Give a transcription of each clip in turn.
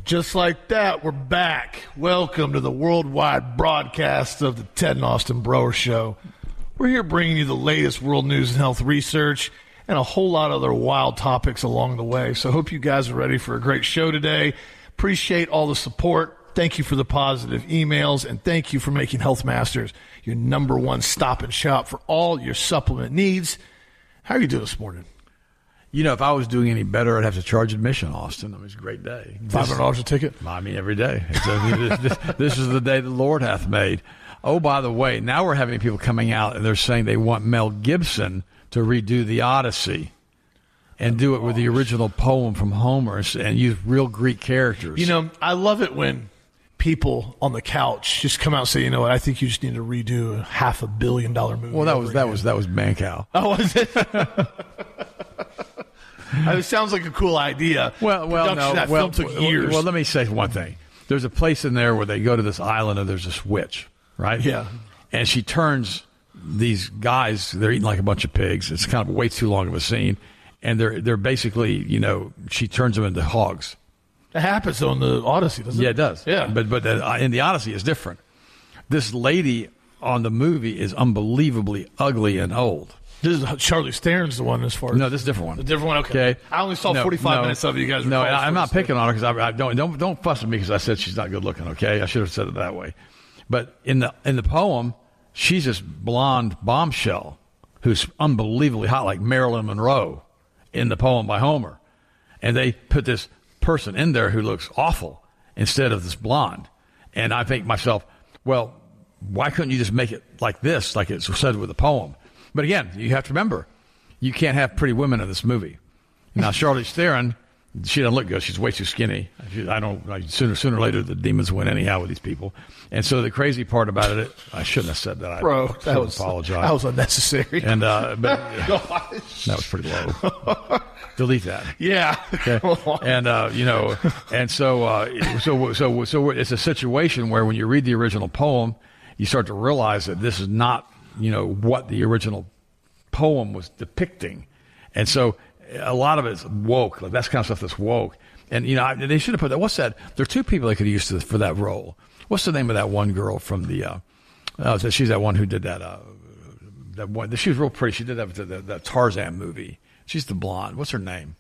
Just like that, we're back. Welcome to the worldwide broadcast of the Ted and Austin Broer Show. We're here bringing you the latest world news and health research and a whole lot of other wild topics along the way. So I hope you guys are ready for a great show today. Appreciate all the support. Thank you for the positive emails, and thank you for making Health Masters your number one stop and shop for all your supplement needs. How are you doing this morning? You know, if I was doing any better, I'd have to charge admission, Austin. I mean, it's a great day. $500 a ticket? I mean, every day. This is the day the Lord hath made. Oh, by the way, now we're having people coming out, and they're saying they want Mel Gibson to redo the Odyssey and do it with the original poem from Homer and use real Greek characters. You know, I love it when people on the couch just come out and say, you know what, I think you just need to redo a $500 million movie. Well, that was Mancow. Oh, was it? It sounds like a cool idea. That film took years. Well, let me say one thing. There's a place in there where they go to this island and there's this witch, right? Yeah. And she turns these guys, they're eating like a bunch of pigs. It's kind of way too long of a scene. And they're basically, you know, she turns them into hogs. It happens on the Odyssey, doesn't it? Yeah, it does. Yeah. But in the Odyssey, it's different. This lady on the movie is unbelievably ugly and old. This is Charlize Theron's the one as far as... No, this is a different one. A different one? Okay. I only saw 45 minutes of it. You guys No, I'm not picking on her because I don't fuss with me because I said she's not good looking, okay? I should have said it that way. But in the poem, she's this blonde bombshell who's unbelievably hot, like Marilyn Monroe in the poem by Homer. And they put this person in there who looks awful instead of this blonde. And I think to myself, well, why couldn't you just make it like this, like it's said with the poem? But again, you have to remember, you can't have pretty women in this movie. Now, Charlize Theron, she doesn't look good. She's way too skinny. Sooner or later, the demons win anyhow with these people. And so the crazy part about it, I shouldn't have said that. Bro, I apologize. That was unnecessary. And but that was pretty low. Delete that. Yeah. Okay. And and so it's a situation where when you read the original poem, you start to realize that this is not, what the original poem was depicting. And so a lot of it's woke. Like that's kind of stuff that's woke. And, they should have put that. What's that? There are two people they could have used for that role. What's the name of that one girl from the, she's that one who did that one. She was real pretty. She did that Tarzan movie. She's the blonde. What's her name?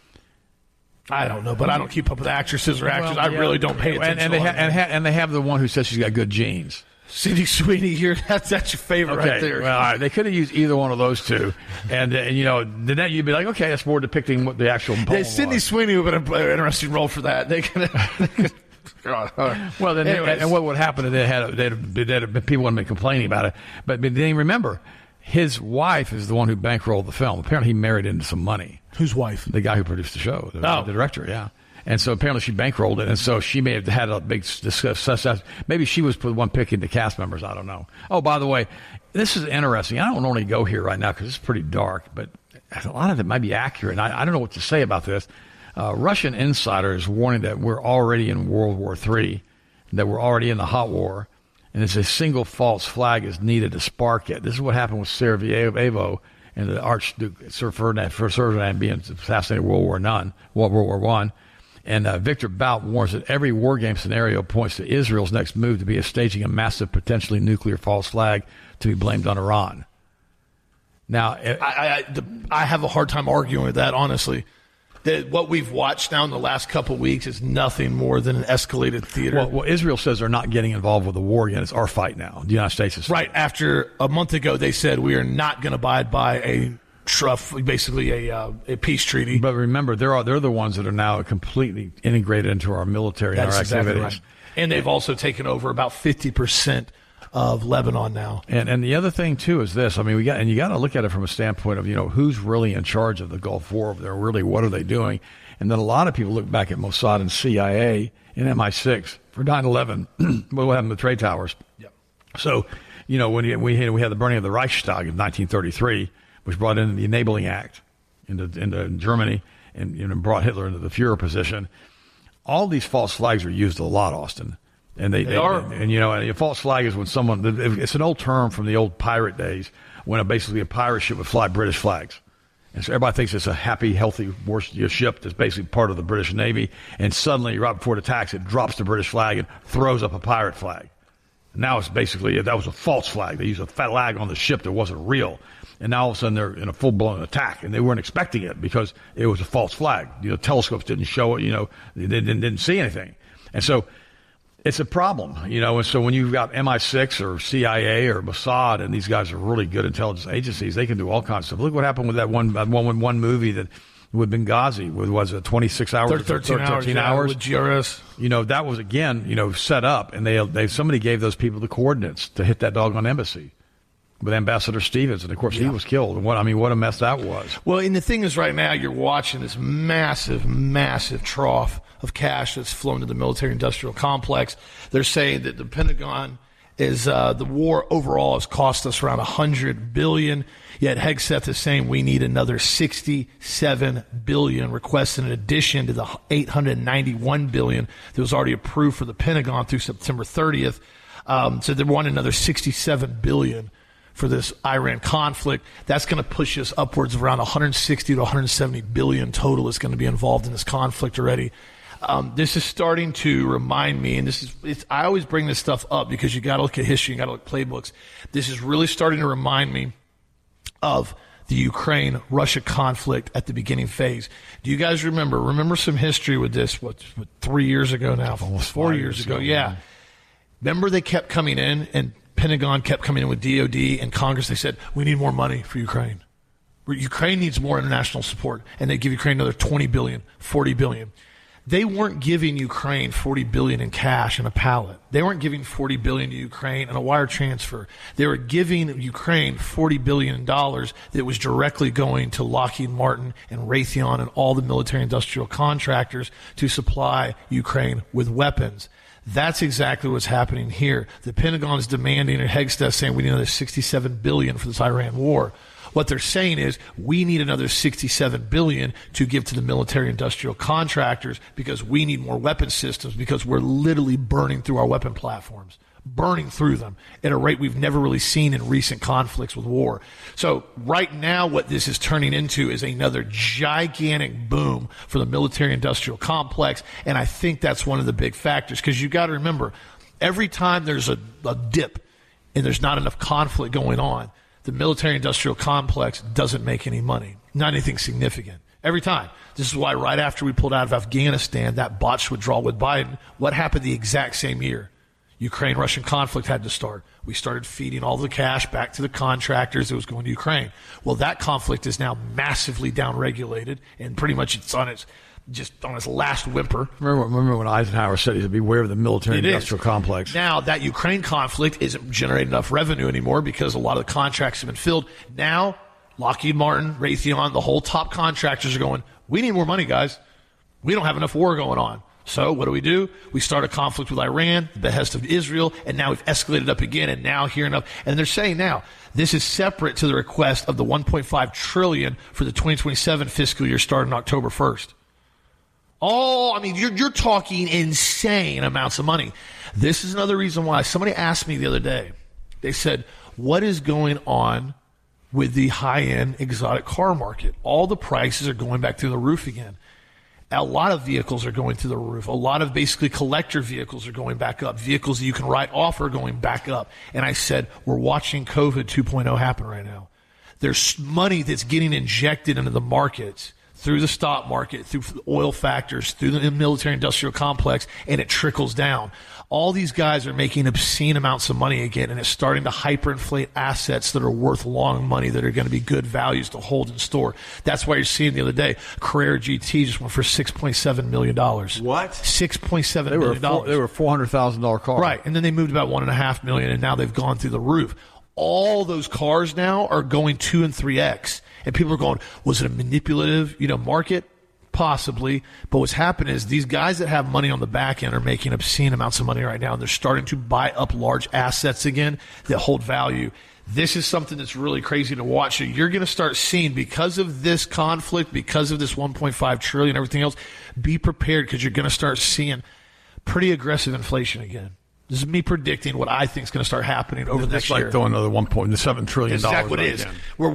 I don't know, but I don't keep up with actresses or actors. Well, I really don't pay attention. And they have the one who says she's got good genes. Sydney Sweeney, that's your favorite right there. Well, all right. They could have used either one of those two. And, then you'd be like, okay, that's more depicting what the actual poem was. Sydney Sweeney would have been an interesting role for that. They could have... Well, then, and what would happen is people wouldn't be complaining about it. But then remember, his wife is the one who bankrolled the film. Apparently, he married into some money. Whose wife? The guy who produced the show, the director, yeah. And so apparently she bankrolled it, and so she may have had a big success. Maybe she was the one picking the cast members. I don't know. Oh, by the way, this is interesting. I don't normally go here right now because it's pretty dark, but a lot of it might be accurate. And I don't know what to say about this. Russian insider is warning that we're already in World War III, that we're already in the hot war, and it's a single false flag is needed to spark it. This is what happened with Sarajevo and the Archduke Sir Ferdinand being assassinated in World War I. And Victor Bout warns that every war game scenario points to Israel's next move to be staging a massive, potentially nuclear false flag to be blamed on Iran. Now, I have a hard time arguing with that, honestly. That what we've watched now in the last couple of weeks is nothing more than an escalated theater. Well, Israel says they're not getting involved with the war again. It's our fight now. The United States is right. After a month ago, they said we are not going to abide by a peace treaty. But remember, they're the ones that are now completely integrated into our military and our activities. Exactly right. And they've also taken over about 50% of Lebanon now. And the other thing too is this. I mean, you got to look at it from a standpoint of who's really in charge of the Gulf War over there. Really, what are they doing? And then a lot of people look back at Mossad and CIA and MI6 for 9/11. What happened with the trade towers? Yep. So when we had the burning of the Reichstag in 1933. Which brought in the Enabling Act into Germany and brought Hitler into the Fuhrer position. All these false flags are used a lot, Austin. And they are. And a false flag is when it's an old term from the old pirate days when basically a pirate ship would fly British flags. And so everybody thinks it's a happy, healthy ship that's basically part of the British Navy. And suddenly, right before it attacks, it drops the British flag and throws up a pirate flag. And now it's basically, that was a false flag. They used a flag on the ship that wasn't real. And now all of a sudden they're in a full-blown attack. And they weren't expecting it because it was a false flag. Telescopes didn't show it. They didn't see anything. And so it's a problem, and so when you've got MI6 or CIA or Mossad, and these guys are really good intelligence agencies, they can do all kinds of stuff. Look what happened with that one movie that with Benghazi, was it 26 hours? 13 hours with GRS. That was, again, set up, and somebody gave those people the coordinates to hit that doggone embassy with Ambassador Stevens, and of course he was killed. And what a mess that was. Well, and the thing is, right now you're watching this massive, massive trough of cash that's flown to the military-industrial complex. They're saying that the Pentagon is the war overall has cost us around $100 billion. Yet Hegseth is saying we need another $67 billion, requesting in addition to the $891 billion that was already approved for the Pentagon through September 30th. So they want another $67 billion for this Iran conflict. That's going to push us upwards of around 160 to 170 billion total is going to be involved in this conflict already. This is starting to remind me, and I always bring this stuff up because you got to look at history, you got to look at playbooks. This is really starting to remind me of the Ukraine-Russia conflict at the beginning phase. Do you guys remember some history with this? What 3 years ago now? Almost 4 years ago. Yeah. Remember they kept coming in, and Pentagon kept coming in with DOD and Congress. They said, we need more money for Ukraine. Ukraine needs more international support. And they give Ukraine another $20 billion, $40 billion. They weren't giving Ukraine $40 billion in cash in a pallet. They weren't giving $40 billion to Ukraine in a wire transfer. They were giving Ukraine $40 billion that was directly going to Lockheed Martin and Raytheon and all the military-industrial contractors to supply Ukraine with weapons. That's exactly what's happening here. The Pentagon is demanding, and Hegseth saying we need another $67 billion for this Iran war. What they're saying is we need another $67 billion to give to the military-industrial contractors because we need more weapon systems because we're literally burning through our weapon platforms, burning through them at a rate we've never really seen in recent conflicts with war. So right now what this is turning into is another gigantic boom for the military-industrial complex, and I think that's one of the big factors because you got to remember, every time there's a dip and there's not enough conflict going on, the military-industrial complex doesn't make any money, not anything significant. Every time. This is why right after we pulled out of Afghanistan, that botched withdrawal with Biden, what happened the exact same year? Ukraine-Russian conflict had to start. We started feeding all the cash back to the contractors that was going to Ukraine. Well, that conflict is now massively downregulated, and pretty much it's on its last whimper. Remember when Eisenhower said he said, beware of the military-industrial complex. Now, that Ukraine conflict isn't generating enough revenue anymore because a lot of the contracts have been filled. Now, Lockheed Martin, Raytheon, the whole top contractors are going, we need more money, guys. We don't have enough war going on. So what do? We start a conflict with Iran, the behest of Israel, and now we've escalated up again, and now here and up. And they're saying now, this is separate to the request of the $1.5 trillion for the 2027 fiscal year starting October 1st. You're talking insane amounts of money. This is another reason why somebody asked me the other day. They said, what is going on with the high-end exotic car market? All the prices are going back through the roof again. A lot of vehicles are going through the roof. A lot of basically collector vehicles are going back up. Vehicles that you can write off are going back up. And I said, we're watching COVID 2.0 happen right now. There's money that's getting injected into the markets through the stock market, through oil factors, through the military-industrial complex, and it trickles down. All these guys are making obscene amounts of money again, and it's starting to hyperinflate assets that are worth long money that are going to be good values to hold and store. That's why you're seeing the other day, Carrera GT just went for $6.7 million. What? $6.7 million. They were $400,000 cars. Right, and then they moved about $1.5 million, and now they've gone through the roof. All those cars now are going 2 and 3X. And people are going, was it a manipulative, market? Possibly. But what's happened is these guys that have money on the back end are making obscene amounts of money right now. And they're starting to buy up large assets again that hold value. This is something that's really crazy to watch. So you're going to start seeing, because of this conflict, because of this $1.5 trillion, everything else, be prepared because you're going to start seeing pretty aggressive inflation again. This is me predicting what I think is going to start happening over the next year. It's like throwing another $1.7 trillion. Exactly what it is.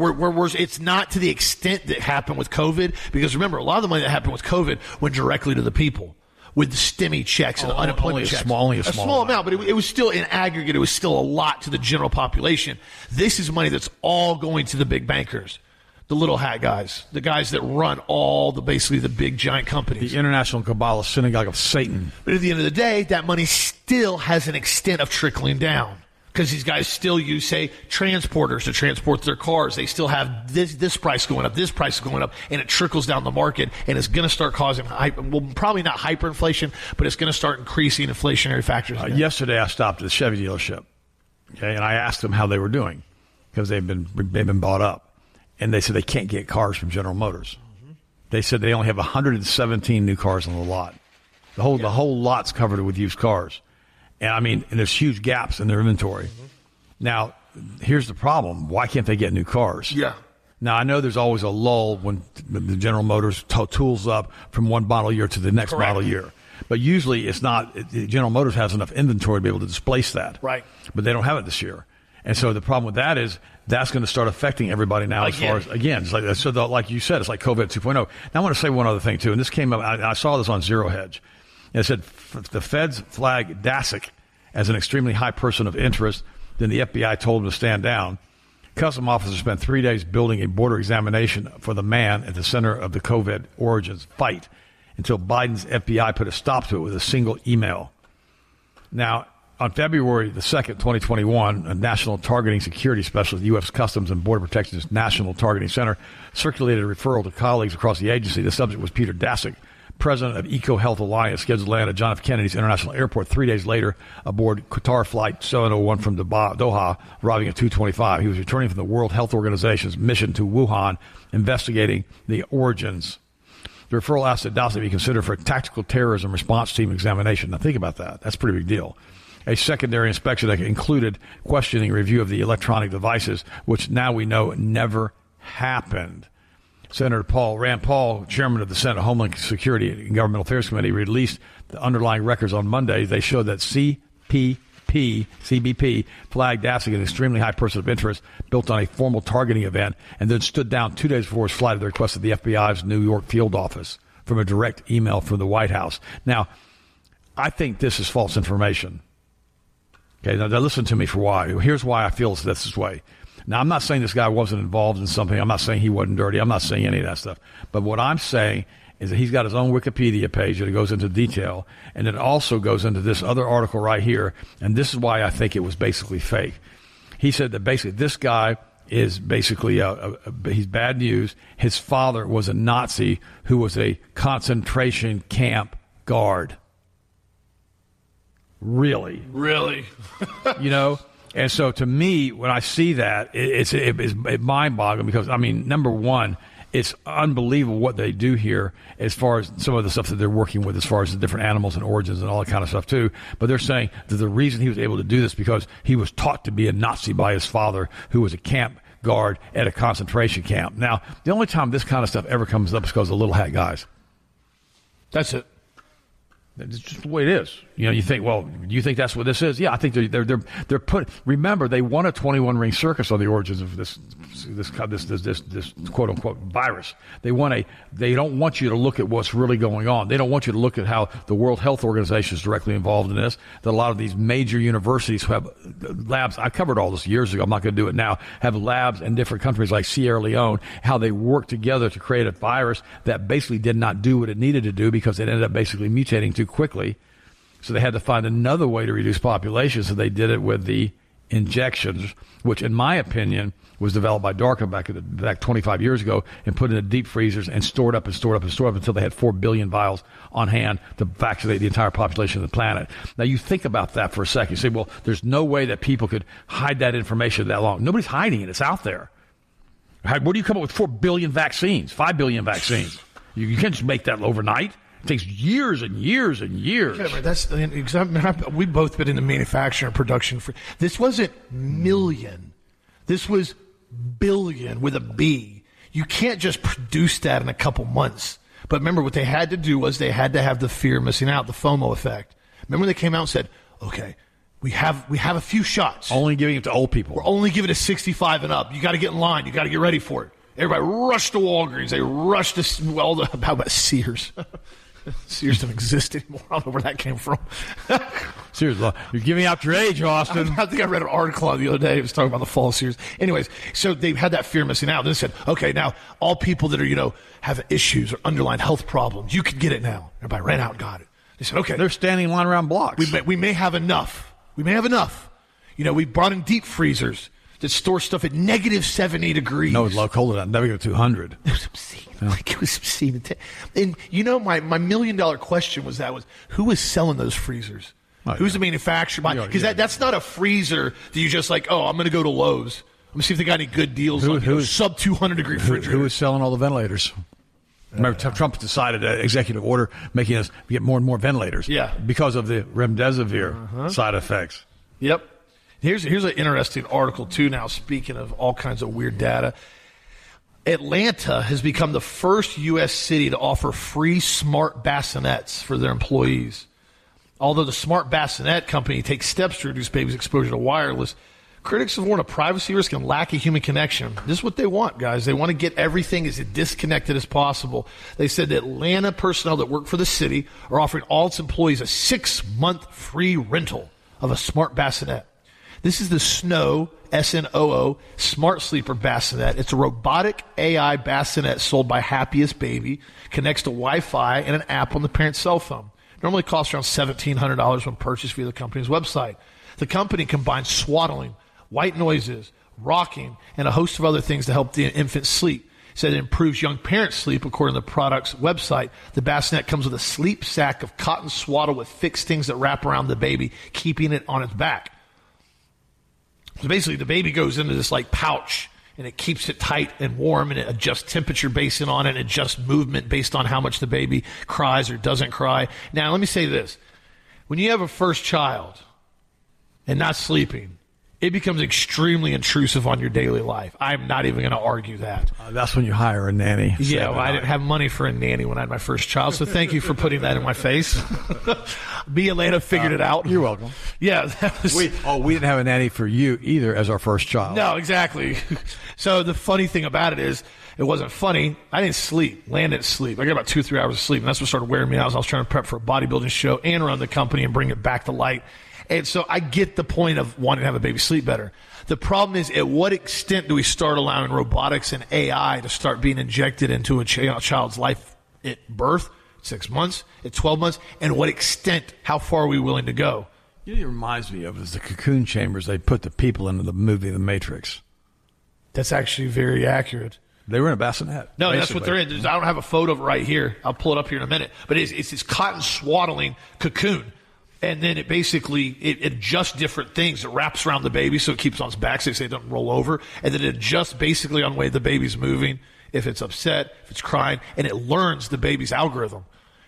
It's not to the extent that happened with COVID, because remember, a lot of the money that happened with COVID went directly to the people with the STEMI checks and the unemployment checks. Only a small amount, but it was still, in aggregate, it was still a lot to the general population. This is money that's all going to the big bankers. The little hat guys, the guys that run basically the big giant companies. The International Kabbalah Synagogue of Satan. But at the end of the day, that money still has an extent of trickling down, because these guys still use, say, transporters to transport their cars. They still have this price going up, this price going up, and it trickles down the market, and it's going to start causing, probably not hyperinflation, but it's going to start increasing inflationary factors. Yesterday, I stopped at the Chevy dealership, okay, and I asked them how they were doing, because they've been bought up. And they said they can't get cars from General Motors. Mm-hmm. They said they only have 117 new cars on the lot. The whole lot's covered with used cars. And there's huge gaps in their inventory. Mm-hmm. Now, here's the problem. Why can't they get new cars? Yeah. Now, I know there's always a lull when the General Motors tools up from one model year to the next model year. But usually it's not. General Motors has enough inventory to be able to displace that. Right. But they don't have it this year. And so the problem with that is that's going to start affecting everybody now as far as, again, it's like you said, it's like COVID 2.0. Now, I want to say one other thing, too, and this came up, I saw this on Zero Hedge. It said the feds flag Daszak as an extremely high person of interest. Then the FBI told him to stand down. Custom officers spent 3 days building a border examination for the man at the center of the COVID origins fight until Biden's FBI put a stop to it with a single email. Now, on February the 2nd, 2021, a national targeting security specialist, U.S. Customs and Border Protection's National Targeting Center, circulated a referral to colleagues across the agency. The subject was Peter Daszak, president of EcoHealth Alliance, scheduled to land at John F. Kennedy's International Airport 3 days later aboard Qatar Flight 701 from Doha, arriving at 2:25. He was returning from the World Health Organization's mission to Wuhan, investigating the origins. The referral asked that Daszak be considered for a tactical terrorism response team examination. Now, think about that. That's a pretty big deal. A secondary inspection that included questioning review of the electronic devices, which now we know never happened. Senator Rand Paul, chairman of the Senate Homeland Security and Governmental Affairs Committee, released the underlying records on Monday. They showed that CBP flagged Daszak an extremely high person of interest built on a formal targeting event, and then stood down 2 days before his flight at the request of the FBI's New York field office from a direct email from the White House. Now, I think this is false information. Okay, now listen to me for why. Here's why I feel this way. Now, I'm not saying this guy wasn't involved in something. I'm not saying he wasn't dirty. I'm not saying any of that stuff. But what I'm saying is that he's got his own Wikipedia page that goes into detail, and it also goes into this other article right here, and this is why I think it was basically fake. He said that basically this guy is basically he's bad news. His father was a Nazi who was a concentration camp guard. Really? And so to me, when I see that, it's mind-boggling because, number one, it's unbelievable what they do here as far as some of the stuff that they're working with as far as the different animals and origins and all that kind of stuff too. But they're saying that the reason he was able to do this because he was taught to be a Nazi by his father who was a camp guard at a concentration camp. Now, the only time this kind of stuff ever comes up is because of the little hat guys. That's it. It's just the way it is. You think, well, do you think that's what this is? Yeah, I think they're put. Remember, they won a 21-ring circus on the origins of this quote unquote virus. They don't want you to look at what's really going on. They don't want you to look at how the World Health Organization is directly involved in this. That a lot of these major universities who have labs. I covered all this years ago. I'm not going to do it now. Have labs in different countries like Sierra Leone. How they work together to create a virus that basically did not do what it needed to do because it ended up basically mutating too quickly. So they had to find another way to reduce population, so they did it with the injections, which, in my opinion, was developed by DARPA back 25 years ago and put into deep freezers and stored up until they had 4 billion vials on hand to vaccinate the entire population of the planet. Now, you think about that for a second. You say, well, there's no way that people could hide that information that long. Nobody's hiding it. It's out there. Where do you come up with 4 billion vaccines, 5 billion vaccines? You can't just make that overnight. It takes years and years and years. Yeah, we've both been in the manufacturing and production. This wasn't million. This was billion with a B. You can't just produce that in a couple months. But remember, what they had to do was they had to have the fear of missing out, the FOMO effect. Remember they came out and said, okay, We have a few shots. Only giving it to old people. We're only giving it to 65 and up. You got to get in line. You got to get ready for it. Everybody rushed to Walgreens. They rushed to, how about Sears? Sears doesn't exist anymore. I don't know where that came from. Sears, you're giving out your age, Austin. I think I read an article the other day. It was talking about the fall of Sears. Anyways, so they've had that fear missing out. Then they said, okay, now all people that are, have issues or underlying health problems, you can get it now. Everybody ran out and got it. They said, okay. They're standing in line around blocks. We may have enough. We may have enough. We brought in deep freezers that store stuff at negative 70 degrees. No, it's a lot colder than that. Never go to 200. It was obscene. Yeah. It was obscene. And my $1 million question was who is selling those freezers? Who's the manufacturer? Because that's not a freezer that you just I'm going to go to Lowe's. I'm going to see if they got any good deals on sub 200 degree refrigerator. Who is selling all the ventilators? Remember, Trump decided an executive order making us get more and more ventilators. Yeah. Because of the remdesivir side effects. Yep. Here's an interesting article, too, now, speaking of all kinds of weird data. Atlanta has become the first U.S. city to offer free smart bassinets for their employees. Although the smart bassinet company takes steps to reduce babies' exposure to wireless, critics have warned of privacy risk and lack of human connection. This is what they want, guys. They want to get everything as disconnected as possible. They said that Atlanta personnel that work for the city are offering all its employees a 6-month free rental of a smart bassinet. This is the Snow, S-N-O-O, Smart Sleeper Bassinet. It's a robotic AI bassinet sold by Happiest Baby, connects to Wi-Fi and an app on the parent's cell phone. Normally costs around $1,700 when purchased via the company's website. The company combines swaddling, white noises, rocking, and a host of other things to help the infant sleep. It said it improves young parents' sleep, according to the product's website. The bassinet comes with a sleep sack of cotton swaddle with fixed things that wrap around the baby, keeping it on its back. So basically, the baby goes into this pouch, and it keeps it tight and warm, and it adjusts temperature based on it, and adjusts movement based on how much the baby cries or doesn't cry. Now, let me say this. When you have a first child and not sleeping, it becomes extremely intrusive on your daily life. I'm not even going to argue that. That's when you hire a nanny. Yeah, I didn't have money for a nanny when I had my first child, so thank you for putting that in my face. Me, Atlanta figured it out. You're welcome. Yeah. That was, we didn't have a nanny for you either as our first child. No, exactly. So the funny thing about it is, it wasn't funny. I didn't sleep. Land didn't sleep. I got about 2 or 3 hours of sleep, and that's what started wearing me out as I was trying to prep for a bodybuilding show and run the company and bring it back to light. And so I get the point of wanting to have a baby sleep better. The problem is, at what extent do we start allowing robotics and AI to start being injected into a child's life at birth, 6 months, at 12 months, and what extent, how far are we willing to go? You know, it reminds me of is the cocoon chambers they put the people into the movie The Matrix. That's actually very accurate. They were in a bassinet. No, that's what they're in. I don't have a photo of it right here. I'll pull it up here in a minute. But it's this cotton swaddling cocoon. And then it basically, it adjusts different things. It wraps around the baby so it keeps on its back so it doesn't roll over. And then it adjusts basically on the way the baby's moving, if it's upset, if it's crying, and it learns the baby's algorithm.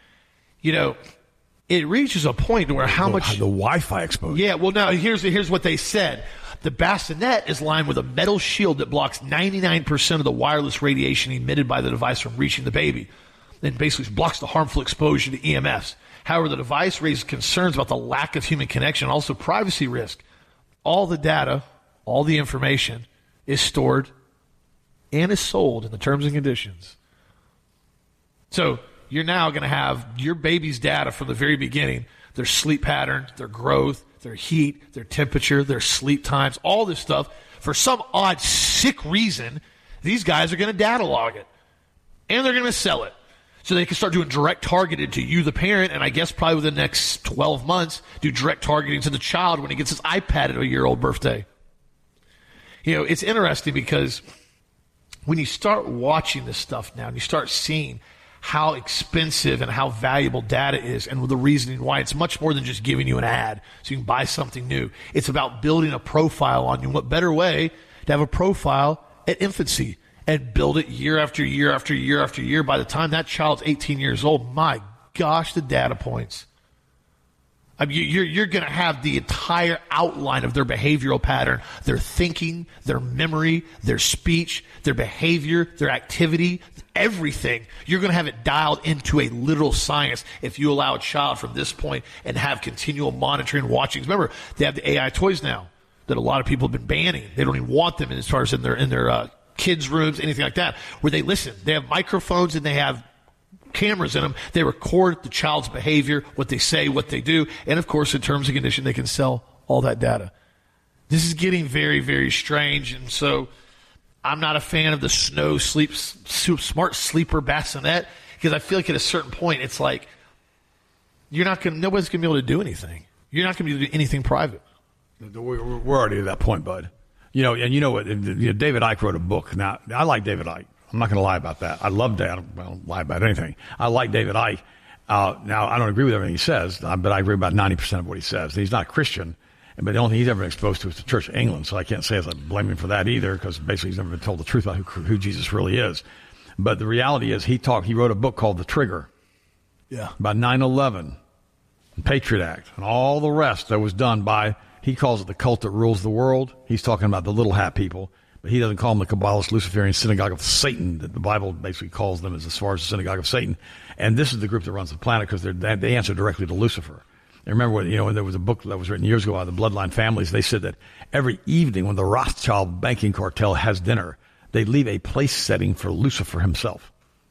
It reaches a point where how much... The Wi-Fi exposure. Yeah, well, now, here's what they said. The bassinet is lined with a metal shield that blocks 99% of the wireless radiation emitted by the device from reaching the baby. And basically blocks the harmful exposure to EMFs. However, the device raises concerns about the lack of human connection and also privacy risk. All the data, all the information is stored and is sold in the terms and conditions. So you're now going to have your baby's data from the very beginning, their sleep pattern, their growth, their heat, their temperature, their sleep times, all this stuff. For some odd, sick reason, these guys are going to data log it. And they're going to sell it. So they can start doing direct targeted to you, the parent, and I guess probably within the next 12 months, do direct targeting to the child when he gets his iPad at a year-old birthday. It's interesting because when you start watching this stuff now and you start seeing how expensive and how valuable data is and the reasoning why, it's much more than just giving you an ad so you can buy something new. It's about building a profile on you. What better way to have a profile at infancy? And build it year after year after year after year. By the time that child's 18 years old, my gosh, the data points. I mean, you're going to have the entire outline of their behavioral pattern, their thinking, their memory, their speech, their behavior, their activity, everything. You're going to have it dialed into a literal science if you allow a child from this point and have continual monitoring and watching. Remember, they have the AI toys now that a lot of people have been banning. They don't even want them as far as in their kids' rooms, anything like that, where they listen. They have microphones and they have cameras in them. They record the child's behavior, what they say, what they do, and of course, in terms and conditions, they can sell all that data. This is getting very, very strange, and so I'm not a fan of the smart sleeper bassinet, because I feel like at a certain point, it's like nobody's going to be able to do anything. You're not going to be able to do anything private. We're already at that point, bud. You know, and you know what? David Icke wrote a book. Now, I like David Icke. I'm not going to lie about that. I love Dad. I don't lie about anything. I like David Icke. Now, I don't agree with everything he says, but I agree about 90% of what he says. He's not a Christian, but the only thing he's ever been exposed to is the Church of England, so I can't say as I blame him for that either, because basically he's never been told the truth about who Jesus really is. But the reality is he wrote a book called The Trigger. Yeah. About 9/11, the Patriot Act, and all the rest that was done by, he calls it the cult that rules the world. He's talking about the little hat people. But he doesn't call them the Kabbalist Luciferian synagogue of Satan that the Bible basically calls them as far as the synagogue of Satan. And this is the group that runs the planet because they answer directly to Lucifer. And remember when there was a book that was written years ago by the Bloodline families. They said that every evening when the Rothschild banking cartel has dinner, they leave a place setting for Lucifer himself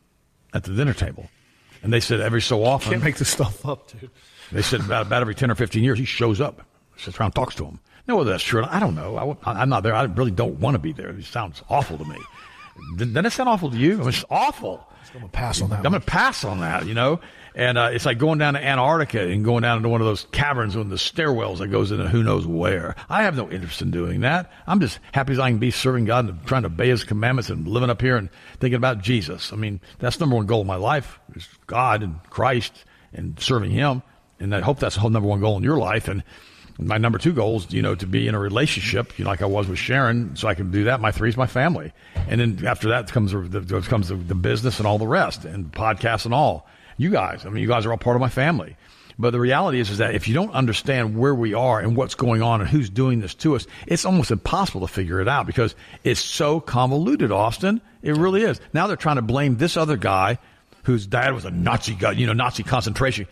at the dinner table. And they said every so often. You can't make this stuff up, dude. They said about every 10 or 15 years, he shows up, sits around, talks to him. No, whether that's true. I don't know. I'm not there. I really don't want to be there. It sounds awful to me. Doesn't it sound awful to you? I mean, it's awful. I'm going to pass on that. I'm going to pass on that, you know. And it's like going down to Antarctica and going down into one of those caverns with the stairwells that goes into who knows where. I have no interest in doing that. I'm just happy as I can be serving God and trying to obey His commandments and living up here and thinking about Jesus. I mean, that's the number one goal of my life is God and Christ and serving Him. And I hope that's the whole number one goal in your life. And my number two goal is, you know, to be in a relationship, you know, like I was with Sharon, so I can do that. My three is my family. And then after that comes the business and all the rest and podcasts and all. You guys are all part of my family. But the reality is that if you don't understand where we are and what's going on and who's doing this to us, it's almost impossible to figure it out because it's so convoluted, Austin. It really is. Now they're trying to blame this other guy whose dad was a Nazi guy, you know, Nazi concentration.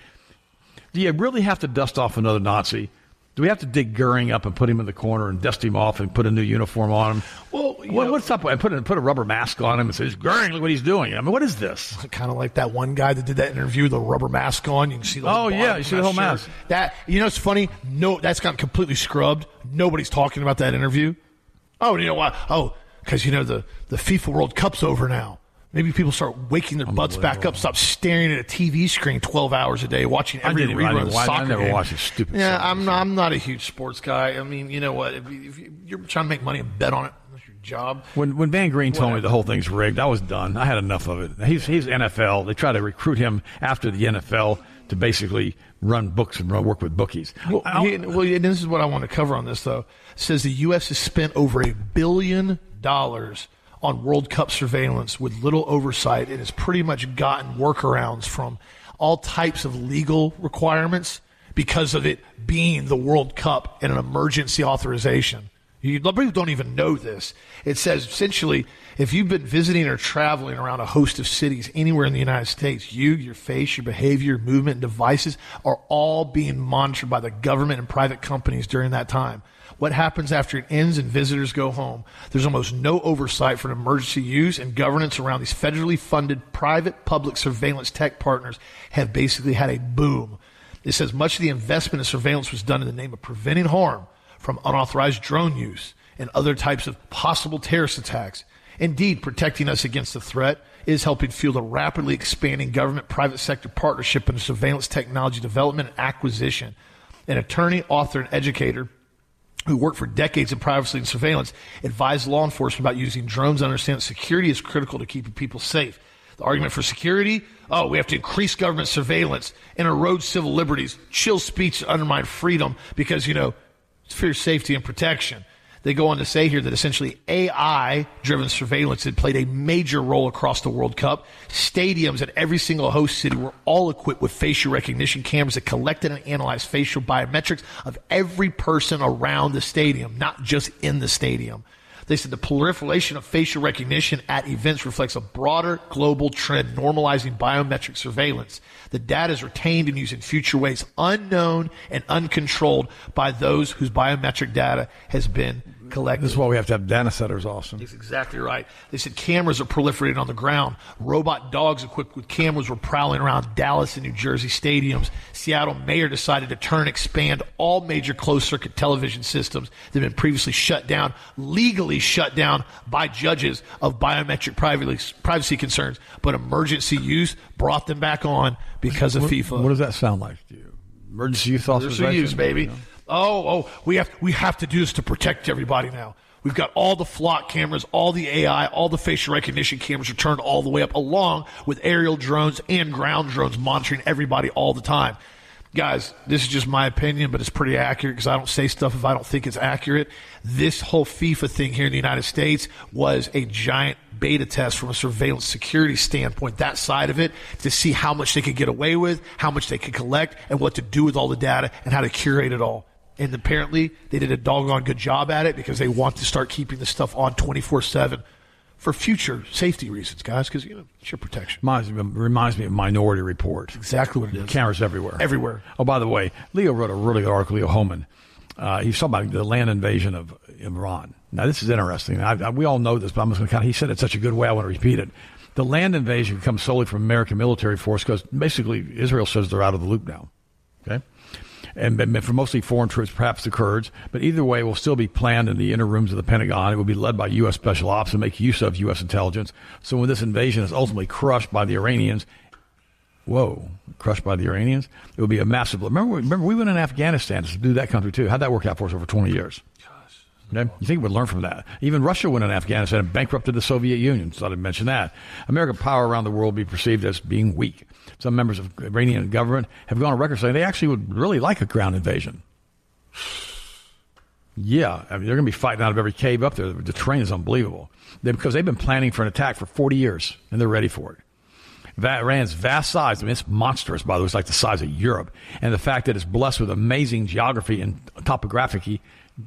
Do you really have to dust off another Nazi? Do we have to dig Goering up and put him in the corner and dust him off and put a new uniform on him? Well, what's up? And put a rubber mask on him and say, Goering, look what he's doing. I mean, what is this? Kind of like that one guy that did that interview with the rubber mask on. You can see the whole you see the whole mask. That, you know, it's funny. No, that's gotten completely scrubbed. Nobody's talking about that interview. Oh, you know why? Oh, because, you know, the FIFA World Cup's over now. Maybe people start waking their butts back up, stop staring at a TV screen 12 hours a day, watching every rerun of soccer game. I never watched this stupid stuff. I'm not a huge sports guy. I mean, you know what? If you're trying to make money and bet on it, that's your job. When Van Green told me the whole thing's rigged, I was done. I had enough of it. He's NFL. They try to recruit him after the NFL to basically run books and work with bookies. Well, this is what I want to cover on this, though. It says the U.S. has spent over $1 billion on World Cup surveillance with little oversight and has pretty much gotten workarounds from all types of legal requirements because of it being the World Cup and an emergency authorization. People don't even know this. It says essentially if you've been visiting or traveling around a host of cities anywhere in the United States, your face, your behavior, your movement, and devices are all being monitored by the government and private companies during that time. What happens after it ends and visitors go home? There's almost no oversight for emergency use, and governance around these federally funded private-public surveillance tech partners have basically had a boom. It says much of the investment in surveillance was done in the name of preventing harm from unauthorized drone use and other types of possible terrorist attacks. Indeed, protecting us against the threat is helping fuel the rapidly expanding government-private sector partnership in surveillance technology development and acquisition. An attorney, author, and educator who worked for decades in privacy and surveillance, advised law enforcement about using drones to understand that security is critical to keeping people safe. The argument for security, we have to increase government surveillance and erode civil liberties, chill speech, undermine freedom because, you know, it's for your safety and protection. They go on to say here that essentially AI-driven surveillance had played a major role across the World Cup. Stadiums at every single host city were all equipped with facial recognition cameras that collected and analyzed facial biometrics of every person around the stadium, not just in the stadium. They said the proliferation of facial recognition at events reflects a broader global trend normalizing biometric surveillance. The data is retained and used in future ways unknown and uncontrolled by those whose biometric data has been collected. This is why we have to have data setters, Austin. That's exactly right. They said cameras are proliferating on the ground. Robot dogs equipped with cameras were prowling around Dallas and New Jersey stadiums. Seattle mayor decided to expand all major closed-circuit television systems that had been previously legally shut down by judges of biometric privacy concerns, but emergency use brought them back on because of FIFA. What does that sound like to you? Emergency use authorization? Emergency use, baby. Yeah. We have to do this to protect everybody now. We've got all the flock cameras, all the AI, all the facial recognition cameras are turned all the way up, along with aerial drones and ground drones monitoring everybody all the time. Guys, this is just my opinion, but it's pretty accurate because I don't say stuff if I don't think it's accurate. This whole FIFA thing here in the United States was a giant beta test from a surveillance security standpoint, that side of it, to see how much they could get away with, how much they could collect, and what to do with all the data and how to curate it all. And apparently they did a doggone good job at it because they want to start keeping this stuff on 24/7 for future safety reasons, guys, because, it's your protection. Reminds me of Minority Report. Exactly what it is. Cameras everywhere. Everywhere. Oh, by the way, Leo wrote a really good article, Leo Hohmann. He's talking about the land invasion of Iran. Now, this is interesting. We all know this, but I'm just going to he said it such a good way, I want to repeat it. The land invasion comes solely from American military force because basically Israel says they're out of the loop now. Okay? And for mostly foreign troops, perhaps the Kurds. But either way, it will still be planned in the inner rooms of the Pentagon. It will be led by U.S. Special Ops and make use of U.S. intelligence. So when this invasion is ultimately crushed by the Iranians, it will be a massive. Remember, we went in Afghanistan to do that country too. How'd that work out for us over 20 years? Okay? You think we'd learn from that? Even Russia went in Afghanistan and bankrupted the Soviet Union, so I didn't mention that. American power around the world will be perceived as being weak. Some members of the Iranian government have gone on record saying they actually would really like a ground invasion. Yeah, they're going to be fighting out of every cave up there. The terrain is unbelievable. Because they've been planning for an attack for 40 years, and they're ready for it. Iran's vast size, it's monstrous, by the way. It's like the size of Europe. And the fact that it's blessed with amazing geography and topographic,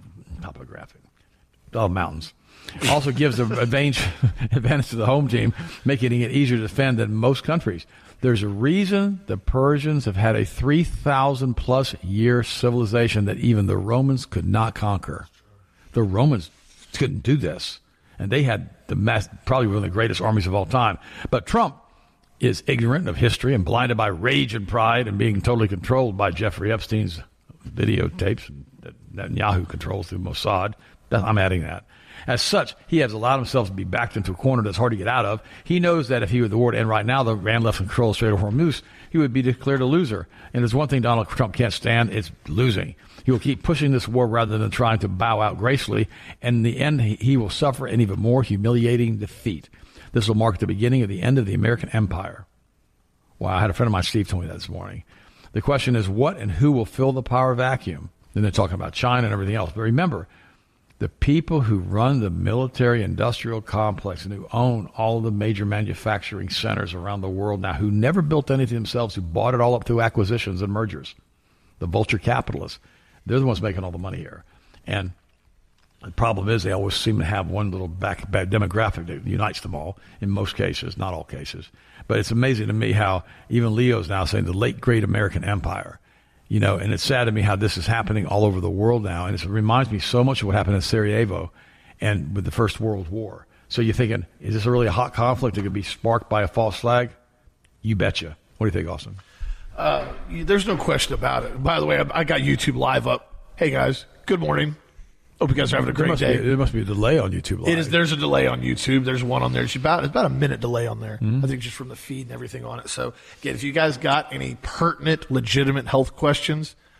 mountains. Also gives an advantage to the home team, making it easier to defend than most countries. There's a reason the Persians have had a 3,000-plus year civilization that even the Romans could not conquer. The Romans couldn't do this. And they had probably one of the greatest armies of all time. But Trump is ignorant of history and blinded by rage and pride and being totally controlled by Jeffrey Epstein's videotapes that Netanyahu controls through Mossad. I'm adding that. As such, he has allowed himself to be backed into a corner that's hard to get out of. He knows that if he were the war to end right now, the Iran left control of Strait of Hormuz, he would be declared a loser. And there's one thing Donald Trump can't stand, it's losing. He will keep pushing this war rather than trying to bow out gracefully. And in the end, he will suffer an even more humiliating defeat. This will mark the beginning of the end of the American empire. Wow, I had a friend of mine, Steve, told me that this morning. The question is, what and who will fill the power vacuum? Then they're talking about China and everything else. But remember, the people who run the military-industrial complex and who own all the major manufacturing centers around the world now, who never built anything themselves, who bought it all up through acquisitions and mergers, the vulture capitalists, they're the ones making all the money here. And the problem is they always seem to have one little back demographic that unites them all in most cases, not all cases. But it's amazing to me how even Leo's now saying the late, great American empire. And it's sad to me how this is happening all over the world now. And it reminds me so much of what happened in Sarajevo and with the First World War. So you're thinking, is this really a hot conflict that could be sparked by a false flag? You betcha. What do you think, Austin? There's no question about it. By the way, I got YouTube Live up. Hey, guys. Good morning. Hope you guys are having a great day. There must be a delay on YouTube Live. There's a delay on YouTube. There's one on there. It's about a minute delay on there. I think just from the feed and everything on it. So, again, if you guys got any pertinent, legitimate health questions,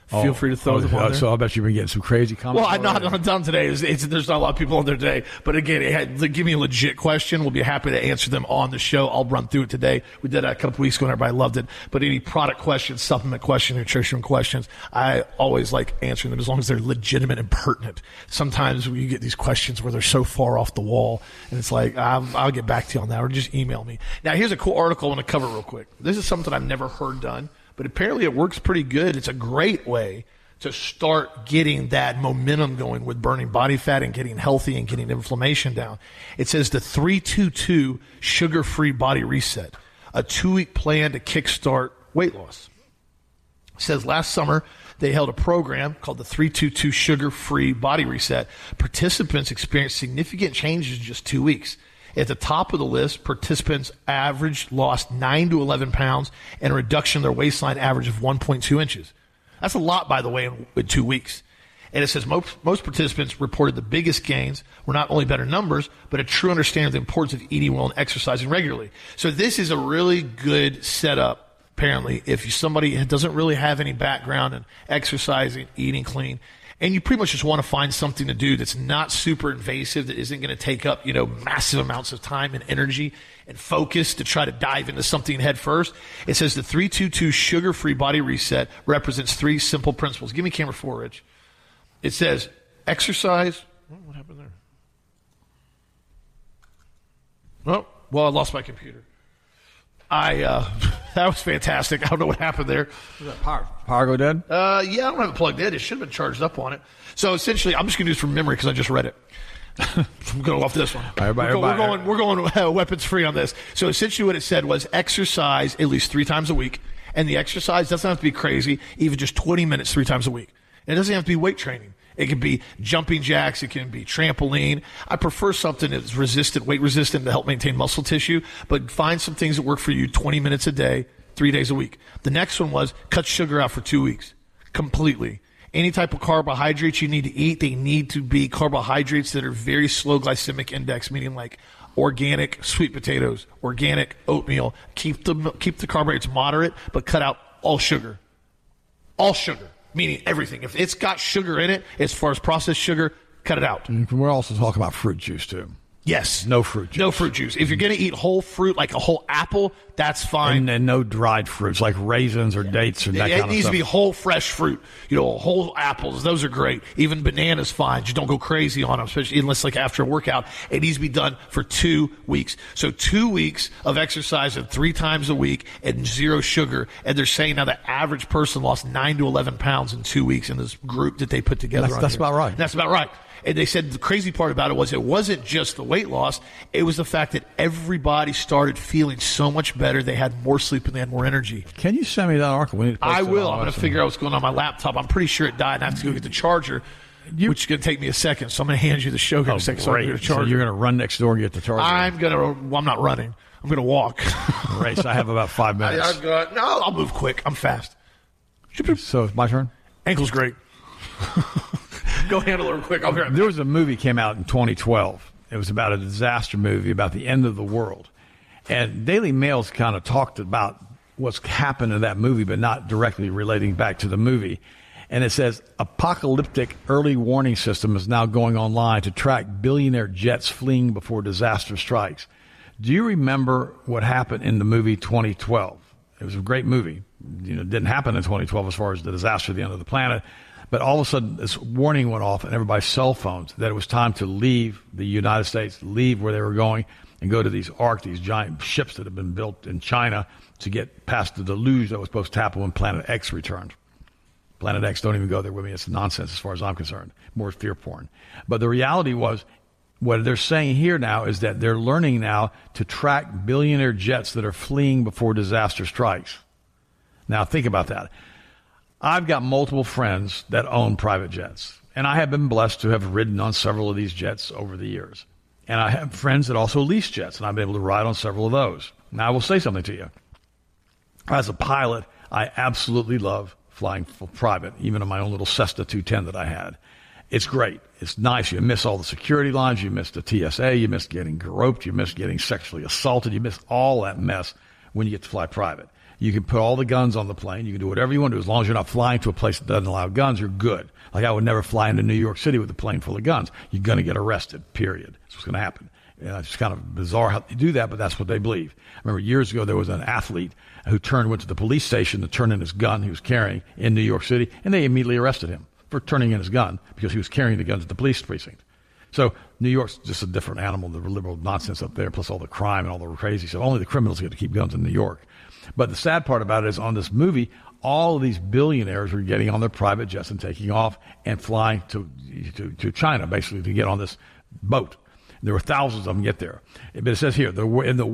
feel free to throw them on there. So I bet you've been getting some crazy comments. Well, I'm not done today. There's not a lot of people on there today. But again, give me a legit question. We'll be happy to answer them on the show. I'll run through it today. We did that a couple weeks ago and everybody loved it. But any product questions, supplement questions, nutrition questions, I always like answering them as long as they're legitimate and pertinent. Sometimes you get these questions where they're so far off the wall and it's like, I'll get back to you on that or just email me. Now, here's a cool article I want to cover real quick. This is something I've never heard done, but apparently it works pretty good. It's a great way to start getting that momentum going with burning body fat and getting healthy and getting inflammation down. It says the 3-2-2 sugar-free body reset, a 2-week plan to kickstart weight loss. It says last summer they held a program called the 3-2-2 sugar-free body reset. Participants experienced significant changes in just 2 weeks. At the top of the list, participants lost 9 to 11 pounds and a reduction in their waistline average of 1.2 inches. That's a lot, by the way, in 2 weeks. And it says most participants reported the biggest gains were not only better numbers, but a true understanding of the importance of eating well and exercising regularly. So this is a really good setup, apparently, if somebody doesn't really have any background in exercising, eating clean, and you pretty much just want to find something to do that's not super invasive, that isn't going to take up, massive amounts of time and energy and focus to try to dive into something head first. It says the 3-2-2 sugar-free body reset represents 3 simple principles. Give me camera 4, Rich. It says exercise. What happened there? Oh, well, I lost my computer. That was fantastic. I don't know what happened there. Was that power go dead? Yeah, I don't have it plugged in. It should have been charged up on it. So essentially, I'm just going to do this from memory because I just read it. I'm going off this one. We're going weapons free on this. So essentially what it said was exercise at least 3 times a week. And the exercise doesn't have to be crazy, even just 20 minutes 3 times a week. And it doesn't have to be weight training. It can be jumping jacks. It can be trampoline. I prefer something that's weight resistant to help maintain muscle tissue, but find some things that work for you 20 minutes a day, 3 days a week. The next one was cut sugar out for 2 weeks completely. Any type of carbohydrates you need to eat, they need to be carbohydrates that are very slow glycemic index, meaning like organic sweet potatoes, organic oatmeal. Keep the carbohydrates moderate, but cut out all sugar. All sugar. Meaning everything. If it's got sugar in it, as far as processed sugar, cut it out. And we're also talking about fruit juice, too. Yes. No fruit juice. No fruit juice. If you're going to eat whole fruit, like a whole apple, that's fine. And no dried fruits, like raisins or dates or that kind of stuff. It needs to be whole, fresh fruit. Whole apples. Those are great. Even bananas, fine. Just don't go crazy on them, especially unless like after a workout. It needs to be done for 2 weeks. So 2 weeks of exercise and 3 times a week and 0 sugar. And they're saying now the average person lost 9 to 11 pounds in 2 weeks in this group that they put together. That's about right. That's about right. And they said the crazy part about it wasn't just the weight loss. It was the fact that everybody started feeling so much better. They had more sleep and they had more energy. Can you send me that article? I will. I'm going to figure out what's going on my laptop. I'm pretty sure it died and I have to go get the charger, which is going to take me a second. So I'm going to hand you the show here in a second. So you're going to run next door and get the charger? I'm not running. I'm going to walk. Race. I have about 5 minutes. I'll move quick. I'm fast. So it's my turn? Ankle's great. Go handle it real quick. I'll be right back. There was a movie came out in 2012. It was about a disaster movie about the end of the world. And Daily Mail's kind of talked about what's happened in that movie, but not directly relating back to the movie. And it says, apocalyptic early warning system is now going online to track billionaire jets fleeing before disaster strikes. Do you remember what happened in the movie 2012? It was a great movie. It didn't happen in 2012 as far as the disaster at the end of the planet. But all of a sudden, this warning went off on everybody's cell phones that it was time to leave the United States, leave where they were going, and go to these giant ships that have been built in China to get past the deluge that was supposed to happen when Planet X returned. Planet X, don't even go there with me. It's nonsense as far as I'm concerned. More fear porn. But the reality was, what they're saying here now is that they're learning now to track billionaire jets that are fleeing before disaster strikes. Now, think about that. I've got multiple friends that own private jets, and I have been blessed to have ridden on several of these jets over the years. And I have friends that also lease jets, and I've been able to ride on several of those. Now, I will say something to you. As a pilot, I absolutely love flying private, even on my own little Cessna 210 that I had. It's great. It's nice. You miss all the security lines. You miss the TSA. You miss getting groped. You miss getting sexually assaulted. You miss all that mess when you get to fly private. You can put all the guns on the plane. You can do whatever you want to do. As long as you're not flying to a place that doesn't allow guns, you're good. Like I would never fly into New York City with a plane full of guns. You're going to get arrested, period. That's what's going to happen. It's kind of bizarre how they do that, but that's what they believe. I remember years ago there was an athlete who went to the police station to turn in his gun he was carrying in New York City, and they immediately arrested him for turning in his gun because he was carrying the guns at the police precinct. So New York's just a different animal, the liberal nonsense up there, plus all the crime and all the crazy stuff. Only the criminals get to keep guns in New York. But the sad part about it is on this movie, all of these billionaires were getting on their private jets and taking off and flying to China, basically, to get on this boat. There were thousands of them get there. But it says here, if the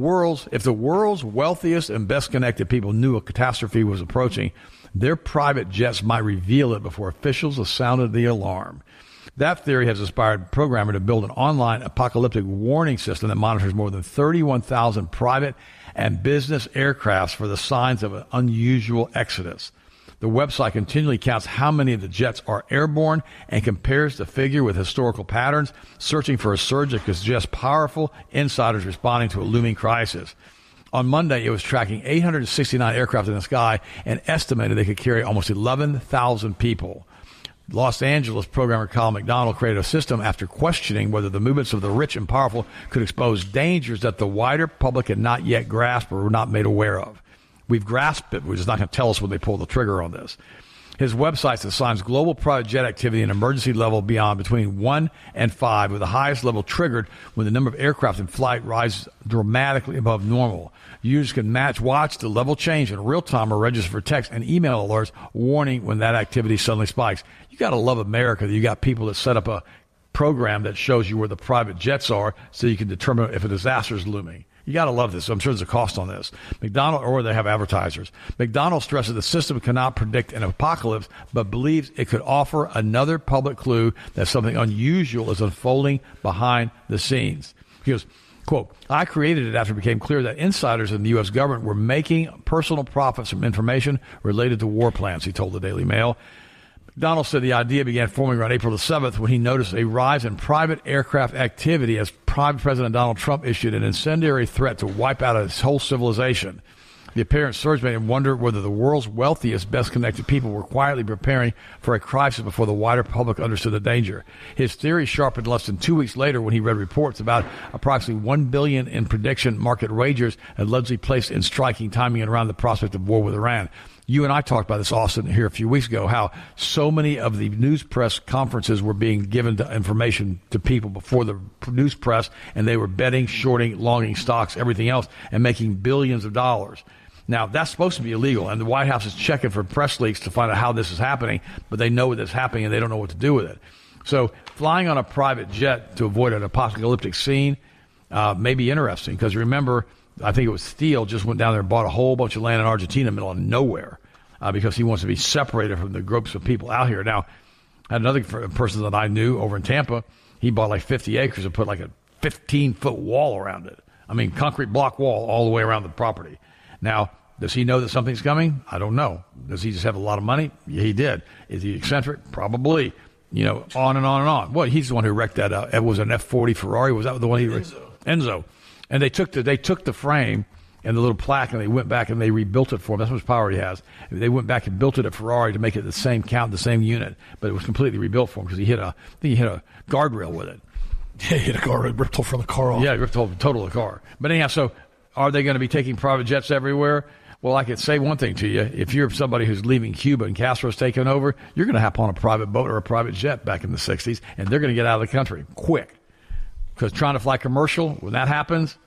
world's wealthiest and best connected people knew a catastrophe was approaching, their private jets might reveal it before officials have sounded the alarm. That theory has inspired a programmer to build an online apocalyptic warning system that monitors more than 31,000 private and business aircrafts for the signs of an unusual exodus. The website continually counts how many of the jets are airborne and compares the figure with historical patterns, searching for a surge that could suggest powerful insiders responding to a looming crisis. On Monday, it was tracking 869 aircraft in the sky and estimated they could carry almost 11,000 people. Los Angeles programmer Kyle McDonald created a system after questioning whether the movements of the rich and powerful could expose dangers that the wider public had not yet grasped or were not made aware of. We've grasped it. We're just not going to tell us when they pull the trigger on this. His website assigns global private jet activity an emergency level beyond between 1 and 5, with the highest level triggered when the number of aircraft in flight rises dramatically above normal. Users can watch the level change in real time or register for text and email alerts warning when that activity suddenly spikes. You got to love America that you got people that set up a program that shows you where the private jets are so you can determine if a disaster is looming. You got to love this. I'm sure there's a cost on this. McDonald, or they have advertisers. McDonald stresses the system cannot predict an apocalypse, but believes it could offer another public clue that something unusual is unfolding behind the scenes. He goes, quote, I created it after it became clear that insiders in the U.S. government were making personal profits from information related to war plans, he told the Daily Mail. McDonald said the idea began forming around April the 7th when he noticed a rise in private aircraft activity as President Donald Trump issued an incendiary threat to wipe out his whole civilization. The apparent surge made him wonder whether the world's wealthiest, best-connected people were quietly preparing for a crisis before the wider public understood the danger. His theory sharpened less than 2 weeks later when he read reports about approximately $1 billion in prediction market wagers allegedly placed in striking timing and around the prospect of war with Iran. You and I talked about this, Austin, here a few weeks ago, how so many of the news press conferences were being given information to people before the news press, and they were betting, shorting, longing stocks, everything else, and making billions of dollars. Now, that's supposed to be illegal, and the White House is checking for press leaks to find out how this is happening, but they know it's happening, and they don't know what to do with it. So flying on a private jet to avoid an apocalyptic scene may be interesting, because remember, I think it was Steele just went down there and bought a whole bunch of land in Argentina in the middle of nowhere because he wants to be separated from the groups of people out here. Now, I had another person that I knew over in Tampa. He bought like 50 acres and put like a 15-foot wall around it. I mean, concrete block wall all the way around the property. Now, does he know that something's coming? I don't know. Does he just have a lot of money? Yeah, he did. Is he eccentric? Probably. You know, on and on and on. Well, he's the one who wrecked that. It was an F-40 Ferrari. Was that the one he wrecked? Enzo. And they took the frame and the little plaque, and they went back and they rebuilt it for him. That's how much power he has. They went back and built it at Ferrari to make it the same count, the same unit, but it was completely rebuilt for him because I think he hit a guardrail with it. Yeah, he hit a guardrail, ripped from the car off. Yeah, ripped total the car. But anyhow, so are they going to be taking private jets everywhere? Well, I could say one thing to you. If you're somebody who's leaving Cuba and Castro's taking over, you're going to hop on a private boat or a private jet back in the 60s, and they're going to get out of the country quick. Because trying to fly commercial, when that happens,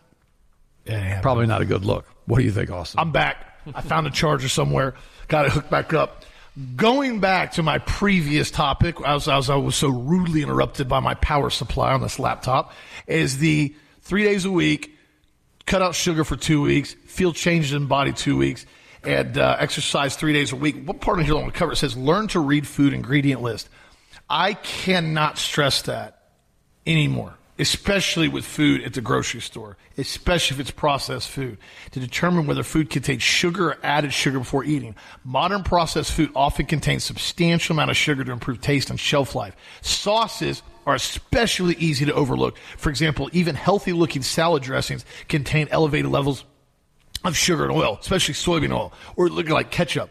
probably not a good look. What do you think, Austin? I'm back. I found a charger somewhere. Got it hooked back up. Going back to my previous topic, as I was so rudely interrupted by my power supply on this laptop, is the 3 days a week, cut out sugar for 2 weeks, feel changes in body 2 weeks, and exercise 3 days a week. What part of here I want to cover? It says learn to read food ingredient list. I cannot stress that anymore, especially with food at the grocery store, especially if it's processed food, to determine whether food contains sugar or added sugar before eating. Modern processed food often contains substantial amount of sugar to improve taste and shelf life. Sauces are especially easy to overlook. For example, even healthy-looking salad dressings contain elevated levels of sugar and oil, especially soybean oil, or looking like ketchup.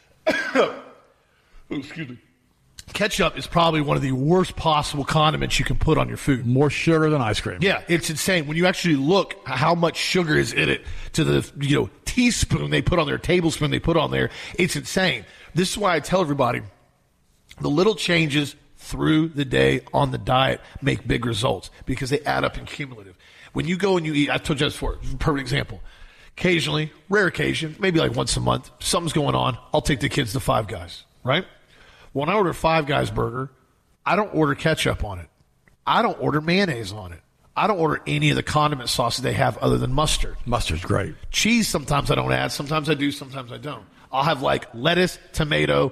Excuse me. Ketchup is probably one of the worst possible condiments you can put on your food. More sugar than ice cream. Yeah, it's insane. When you actually look how much sugar is in it to the teaspoon they put on there, tablespoon they put on there, it's insane. This is why I tell everybody the little changes through the day on the diet make big results because they add up in cumulative. When you go and you eat, I told you this before, perfect example. Occasionally, rare occasion, maybe like once a month, something's going on, I'll take the kids to Five Guys, right? When I order a Five Guys burger, I don't order ketchup on it. I don't order mayonnaise on it. I don't order any of the condiment sauces they have other than mustard. Mustard's great. Cheese sometimes I don't add. Sometimes I do. Sometimes I don't. I'll have like lettuce, tomato,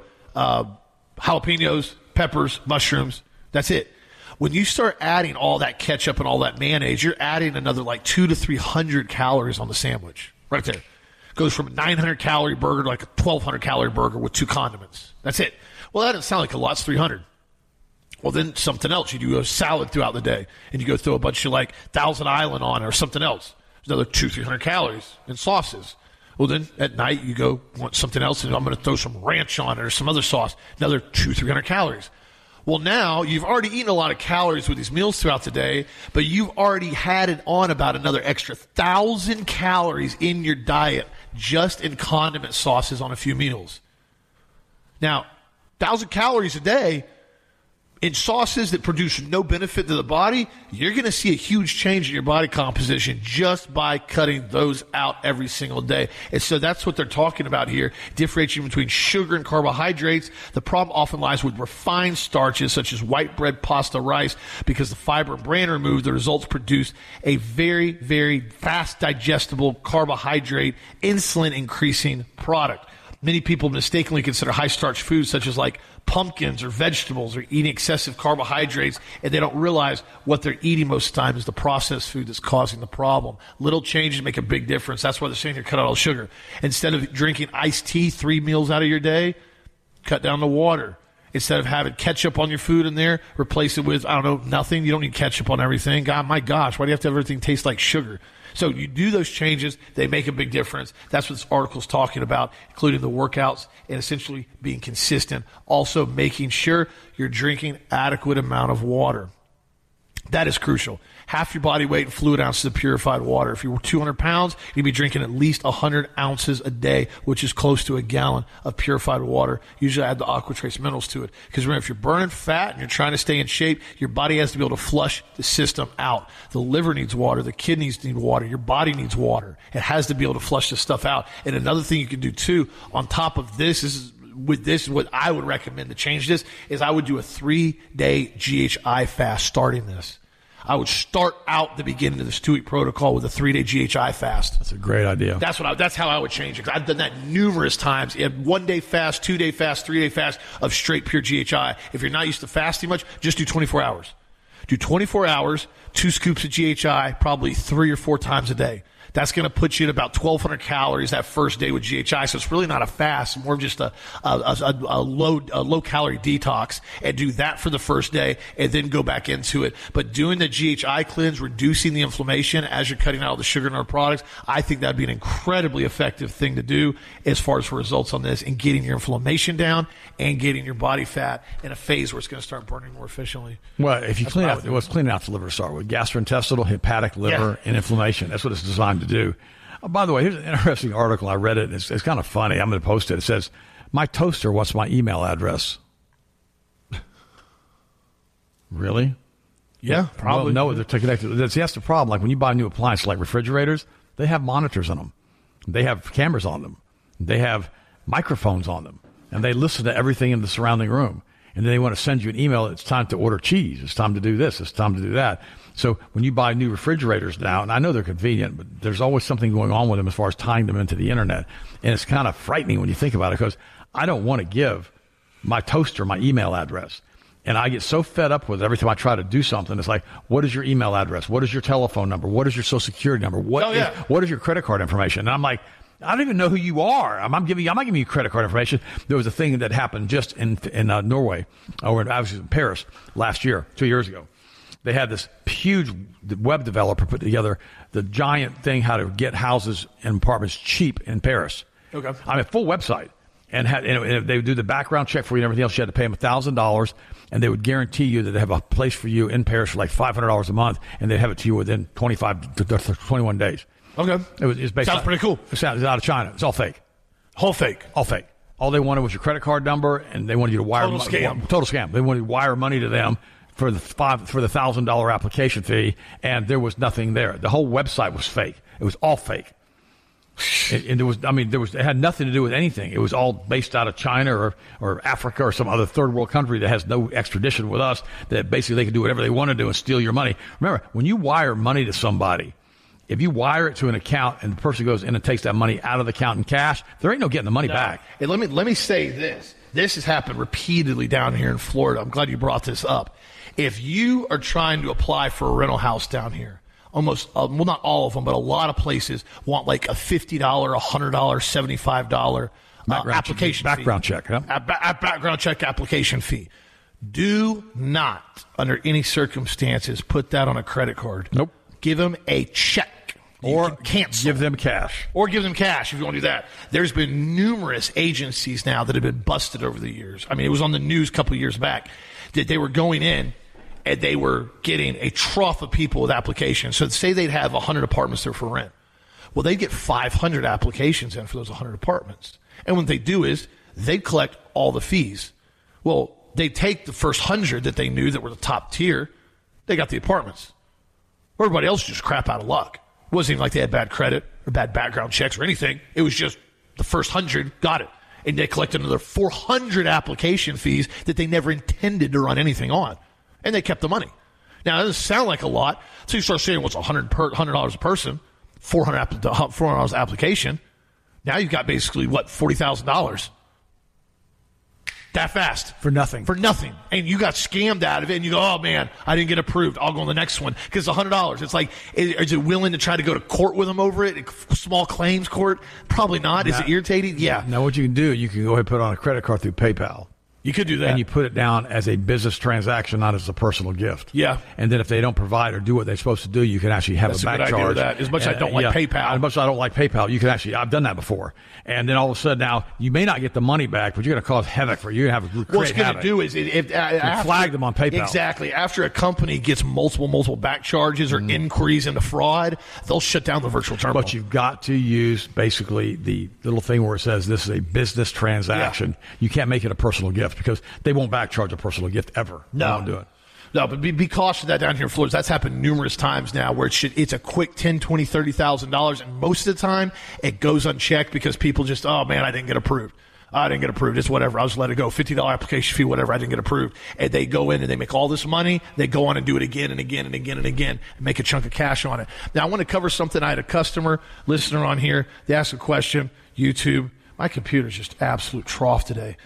jalapenos, peppers, mushrooms. That's it. When you start adding all that ketchup and all that mayonnaise, you're adding another like 200 to 300 calories on the sandwich. Right there. Goes from a 900-calorie burger to like a 1,200-calorie burger with 2 condiments. That's it. Well, that doesn't sound like a lot. It's 300. Well, then something else. You do a salad throughout the day, and you go throw a bunch of like Thousand Island on it or something else. There's another 200-300 calories in sauces. Well, then at night you go want something else, and I'm going to throw some ranch on it or some other sauce. Another 200-300 calories. Well, now you've already eaten a lot of calories with these meals throughout the day, but you've already had it on about another extra 1,000 calories in your diet just in condiment sauces on a few meals. Now, 1,000 calories a day in sauces that produce no benefit to the body, you're going to see a huge change in your body composition just by cutting those out every single day. And so that's what they're talking about here, differentiating between sugar and carbohydrates. The problem often lies with refined starches such as white bread, pasta, rice, because the fiber and bran are removed. The results produce a very, very fast digestible carbohydrate, insulin-increasing product. Many people mistakenly consider high-starch foods such as like pumpkins or vegetables or eating excessive carbohydrates, and they don't realize what they're eating most of the time is the processed food that's causing the problem. Little changes make a big difference. That's why they're saying you cut out all sugar. Instead of drinking iced tea 3 meals out of your day, cut down the water. Instead of having ketchup on your food in there, replace it with, nothing. You don't need ketchup on everything. God, my gosh, why do you have to have everything taste like sugar? So you do those changes, they make a big difference. That's what this article is talking about, including the workouts and essentially being consistent. Also making sure you're drinking adequate amount of water. That is crucial. Half your body weight in fluid ounces of purified water. If you were 200 pounds, you'd be drinking at least 100 ounces a day, which is close to a gallon of purified water. Usually add the AquaTrace minerals to it. Because remember, if you're burning fat and you're trying to stay in shape, your body has to be able to flush the system out. The liver needs water. The kidneys need water. Your body needs water. It has to be able to flush this stuff out. And another thing you can do, too, on top of this is what I would recommend to change this is I would do a 3-day GHI fast starting this. I would start out the beginning of this 2-week protocol with a 3-day GHI fast. That's a great idea. That's how I would change it. I've done that numerous times. You have 1-day fast, 2-day fast, 3-day fast of straight pure GHI. If you're not used to fasting much, just do 24 hours. Do 24 hours, 2 scoops of GHI, probably 3 or 4 times a day. That's going to put you at about 1,200 calories that first day with GHI. So it's really not a fast, more of just a low calorie detox. And do that for the first day and then go back into it. But doing the GHI cleanse, reducing the inflammation as you're cutting out all the sugar in our products, I think that'd be an incredibly effective thing to do as far as for results on this and getting your inflammation down and getting your body fat in a phase where it's going to start burning more efficiently. Well, if you cleaning out the liver, start with gastrointestinal, hepatic liver, and inflammation. That's what it's designed to do. Oh, by the way, here's an interesting article. I read it. It's kind of funny. I'm going to post it. It says, my toaster wants my email address. Really? Yeah, probably. Well, no, they're connected. That's the problem. Like when you buy new appliances like refrigerators, they have monitors on them. They have cameras on them. They have microphones on them. And they listen to everything in the surrounding room. And then they want to send you an email. It's time to order cheese. It's time to do this. It's time to do that. So when you buy new refrigerators now, and I know they're convenient, but there's always something going on with them as far as tying them into the internet. And it's kind of frightening when you think about it because I don't want to give my toaster my email address. And I get so fed up with it every time I try to do something. It's like, what is your email address? What is your telephone number? What is your social security number? What is your credit card information? And I'm like, I don't even know who you are. I'm not giving you credit card information. There was a thing that happened just in Norway, or I was in Paris last year, 2 years ago. They had this huge web developer put together the giant thing how to get houses and apartments cheap in Paris. Okay. I mean, full website. And they would do the background check for you and everything else. You had to pay them $1,000, and they would guarantee you that they have a place for you in Paris for like $500 a month, and they'd have it to you within 25 to 21 days. Okay. It's based Sounds pretty cool. It's out of China. It's all fake. Whole fake. All fake. All they wanted was your credit card number, and they wanted you to wire Total scam. Total scam. They wanted you to wire money to them for the $1,000 application fee, and there was nothing there. The whole website was fake. It was all fake. And it had nothing to do with anything. It was all based out of China or Africa or some other third world country that has no extradition with us, that basically they can do whatever they want to do and steal your money. Remember, when you wire money to somebody, if you wire it to an account and the person goes in and takes that money out of the account in cash, there ain't no getting the money back. Hey, let me say this. This has happened repeatedly down here in Florida. I'm glad you brought this up. If you are trying to apply for a rental house down here, almost, well, not all of them, but a lot of places want like a $50, $100, $75 application fee. Background check. Huh? Background check application fee. Do not, under any circumstances, put that on a credit card. Nope. Give them a check. Or cancel. Give them cash. Or give them cash if you want to do that. There's been numerous agencies now that have been busted over the years. I mean, it was on the news a couple of years back that they were going in and they were getting a trough of people with applications. So say they'd have 100 apartments there for rent. Well, they'd get 500 applications in for those 100 apartments. And what they do is they'd collect all the fees. Well, they'd take the first 100 that they knew that were the top tier. They got the apartments. Everybody else just crap out of luck. It wasn't even like they had bad credit or bad background checks or anything. It was just the first 100 got it. And they collected another 400 application fees that they never intended to run anything on. And they kept the money. Now, it doesn't sound like a lot. So you start saying, what's $100 a person, $400 application. Now you've got basically, $40,000. That fast. For nothing. For nothing. And you got scammed out of it, and you go, oh, man, I didn't get approved. I'll go on the next one. Because it's $100. It's like, is it willing to try to go to court with them over it? Small claims court? Probably not. Is it irritating? Yeah. Now, what you can do, you can go ahead and put on a credit card through PayPal. You could do that. And you put it down as a business transaction, not as a personal gift. Yeah. And then if they don't provide or do what they're supposed to do, you can actually have a back charge. Idea with that. As much as I don't like PayPal. As much as I don't like PayPal, you can actually, I've done that before. And then all of a sudden now, you may not get the money back, but you're going to cause havoc for you. You're going to have What it's going to do is flag them on PayPal. Exactly. After a company gets multiple back charges or inquiries into fraud, they'll shut down the virtual terminal. But you've got to use basically the little thing where it says this is a business transaction. Yeah. You can't make it a personal gift because they won't back charge a personal gift ever. No. They won't do it. No, but be cautious of that down here in Florida. That's happened numerous times now where it's a quick $10,000, $20,000, $30,000, and most of the time it goes unchecked because people just, oh, man, I didn't get approved. It's whatever. I'll just let it go. $50 application fee, whatever. I didn't get approved. And they go in and they make all this money. They go on and do it again and again and again and again and make a chunk of cash on it. Now, I want to cover something. I had a customer, listener on here. They asked a question. YouTube. My computer's just absolute trough today.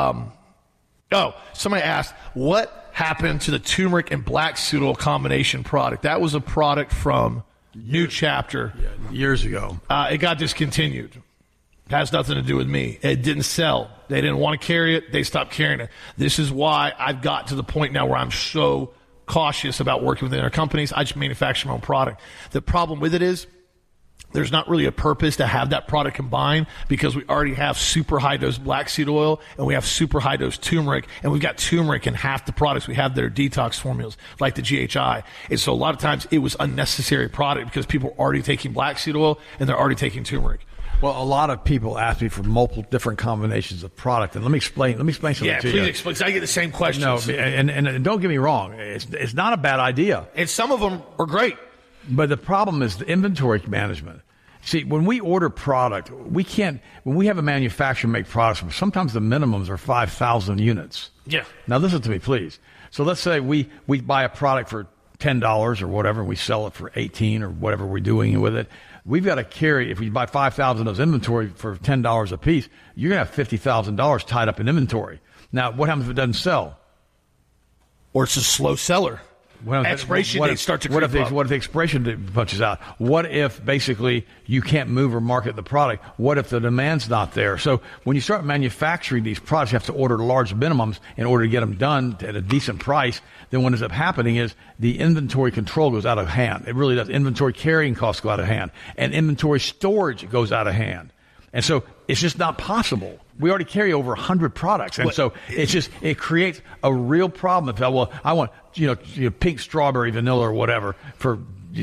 Somebody asked, what happened to the turmeric and black seed oil combination product? That was a product from New Chapter. Yeah, years ago. It got discontinued. It has nothing to do with me. It didn't sell. They didn't want to carry it. They stopped carrying it. This is why I've got to the point now where I'm so cautious about working with other companies. I just manufacture my own product. The problem with it is there's not really a purpose to have that product combined because we already have super high dose black seed oil and we have super high dose turmeric, and we've got turmeric in half the products we have that are detox formulas like the GHI. And so a lot of times it was unnecessary product because people are already taking black seed oil and they're already taking turmeric. Well, a lot of people ask me for multiple different combinations of product, and let me explain something to you. Yeah, please explain. I get the same questions. No, and don't get me wrong, it's not a bad idea. And some of them are great. But the problem is the inventory management. See, when we order product, we can't, when we have a manufacturer make products, sometimes the minimums are 5,000 units. Yeah. Now listen to me, please. So let's say we buy a product for $10 or whatever, and we sell it for $18 or whatever we're doing with it. We've got to carry, if we buy 5,000 of those inventory for $10 a piece, you're going to have $50,000 tied up in inventory. Now, what happens if it doesn't sell? Or it's a slow seller. expiration dates start to creep up? What if the expiration date punches out? What if basically you can't move or market the product? What if the demand's not there? So when you start manufacturing these products, you have to order large minimums in order to get them done at a decent price. Then what ends up happening is the inventory control goes out of hand. It really does. Inventory carrying costs go out of hand. And inventory storage goes out of hand. And so it's just not possible. We already carry over 100 products. And so it creates a real problem. I want, pink strawberry vanilla or whatever for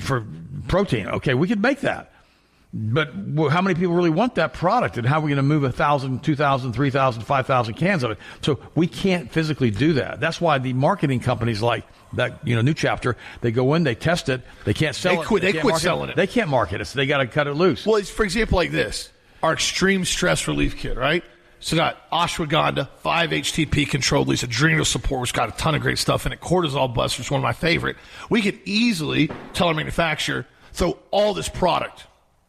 protein. Okay, we could make that. But how many people really want that product? And how are we going to move 1,000, 2,000, 3,000, 5,000 cans of it? So we can't physically do that. That's why the marketing companies like that, New Chapter, they go in, they test it, they can't sell it. They quit selling it. They can't market it, so they got to cut it loose. Well, it's, for example, like this. Our extreme stress relief kit, right? So got ashwagandha, 5-HTP controlled release, adrenal support, which got a ton of great stuff in it. Cortisol buster is one of my favorite. We could easily tell our manufacturer, throw all this product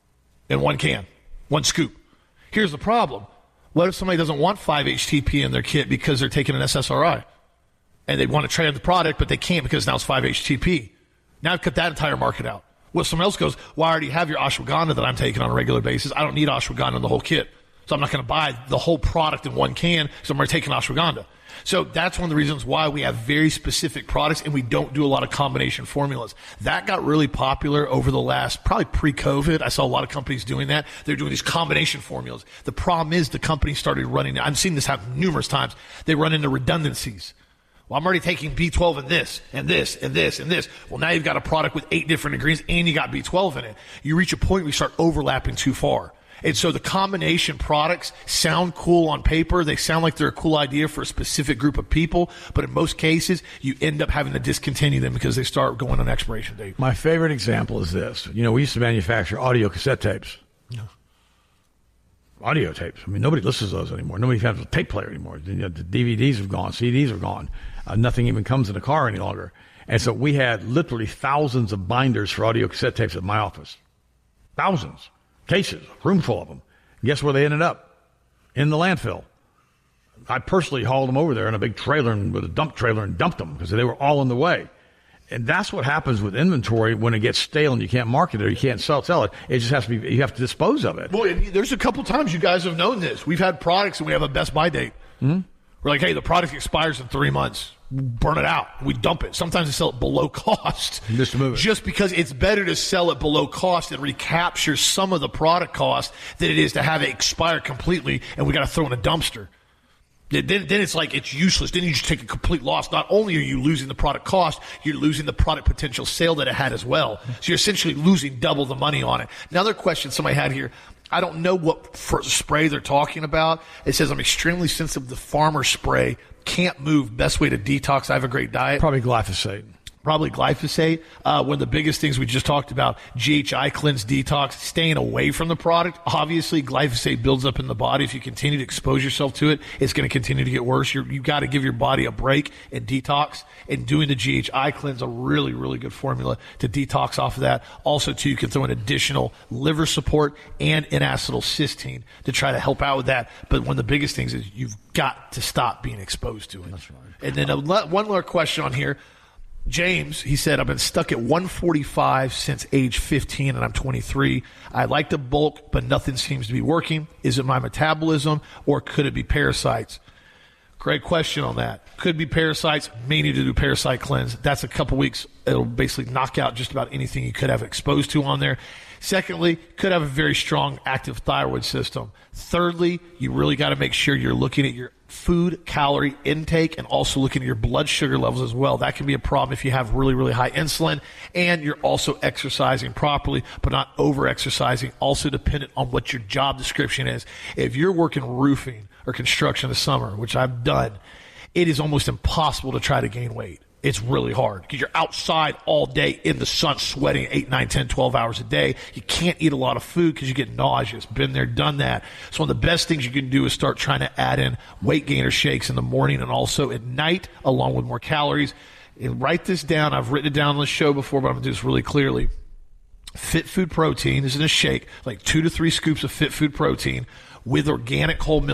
in one can, one scoop. Here's the problem. What if somebody doesn't want 5-HTP in their kit because they're taking an SSRI? And they want to trade the product, but they can't because now it's 5-HTP. Now I've cut that entire market out. Well, someone else goes, well, I already have your ashwagandha that I'm taking on a regular basis. I don't need ashwagandha in the whole kit. So I'm not going to buy the whole product in one can because I'm already taking ashwagandha. So that's one of the reasons why we have very specific products and we don't do a lot of combination formulas. That got really popular over the last, probably pre-COVID. I saw a lot of companies doing that. They're doing these combination formulas. The problem is the company started running, I've seen this happen numerous times, they run into redundancies. Well, I'm already taking B12 and this, and this, and this, and this. Well, now you've got a product with 8 different ingredients, and you got B12 in it. You reach a point where you start overlapping too far. And so the combination products sound cool on paper. They sound like they're a cool idea for a specific group of people. But in most cases, you end up having to discontinue them because they start going on expiration date. My favorite example is this. We used to manufacture audio cassette tapes. No. Audio tapes. Nobody listens to those anymore. Nobody has a tape player anymore. The DVDs have gone. CDs are gone. Nothing even comes in a car any longer. And so we had literally thousands of binders for audio cassette tapes at my office. Thousands. Cases. A room full of them. And guess where they ended up? In the landfill. I personally hauled them over there in a big trailer and with a dump trailer and dumped them because they were all in the way. And that's what happens with inventory when it gets stale and you can't market it or you can't sell it. It just has to be, you have to dispose of it. Boy, there's a couple times you guys have known this. We've had products and we have a best buy date. Mm-hmm. We're like, hey, the product expires in 3 months. Burn it out. We dump it. Sometimes we sell it below cost. Just to move it. Just because it's better to sell it below cost and recapture some of the product cost than it is to have it expire completely and we got to throw in a dumpster. Then it's like it's useless. Then you just take a complete loss. Not only are you losing the product cost, you're losing the product potential sale that it had as well. So you're essentially losing double the money on it. Another question somebody had here. I don't know what spray they're talking about. It says, I'm extremely sensitive to farmer spray. Can't move. Best way to detox. I have a great diet. Probably glyphosate. Probably glyphosate. One of the biggest things we just talked about, GHI cleanse detox, staying away from the product. Obviously, glyphosate builds up in the body. If you continue to expose yourself to it, it's going to continue to get worse. You've got to give your body a break and detox. And doing the GHI cleanse, a really, really good formula to detox off of that. Also, too, you can throw in additional liver support and N-acetylcysteine to try to help out with that. But one of the biggest things is you've got to stop being exposed to it. That's right. And then one more question on here. James, he said, I've been stuck at 145 since age 15 and I'm 23. I like to bulk, but nothing seems to be working. Is it my metabolism or could it be parasites? Great question on that. Could be parasites. May need to do parasite cleanse. That's a couple weeks. It'll basically knock out just about anything you could have exposed to on there. Secondly, could have a very strong active thyroid system. Thirdly, you really got to make sure you're looking at your food calorie intake and also looking at your blood sugar levels as well. That can be a problem if you have really, really high insulin and you're also exercising properly, but not over-exercising. Also dependent on what your job description is. If you're working roofing or construction in the summer, which I've done, it is almost impossible to try to gain weight. It's really hard because you're outside all day in the sun sweating 8, 9, 10, 12 hours a day. You can't eat a lot of food because you get nauseous. Been there, done that. So one of the best things you can do is start trying to add in weight gainer shakes in the morning and also at night along with more calories. And write this down. I've written it down on the show before, but I'm going to do this really clearly. Fit Food Protein. This is in a shake, like 2 to 3 scoops of Fit Food Protein with organic whole milk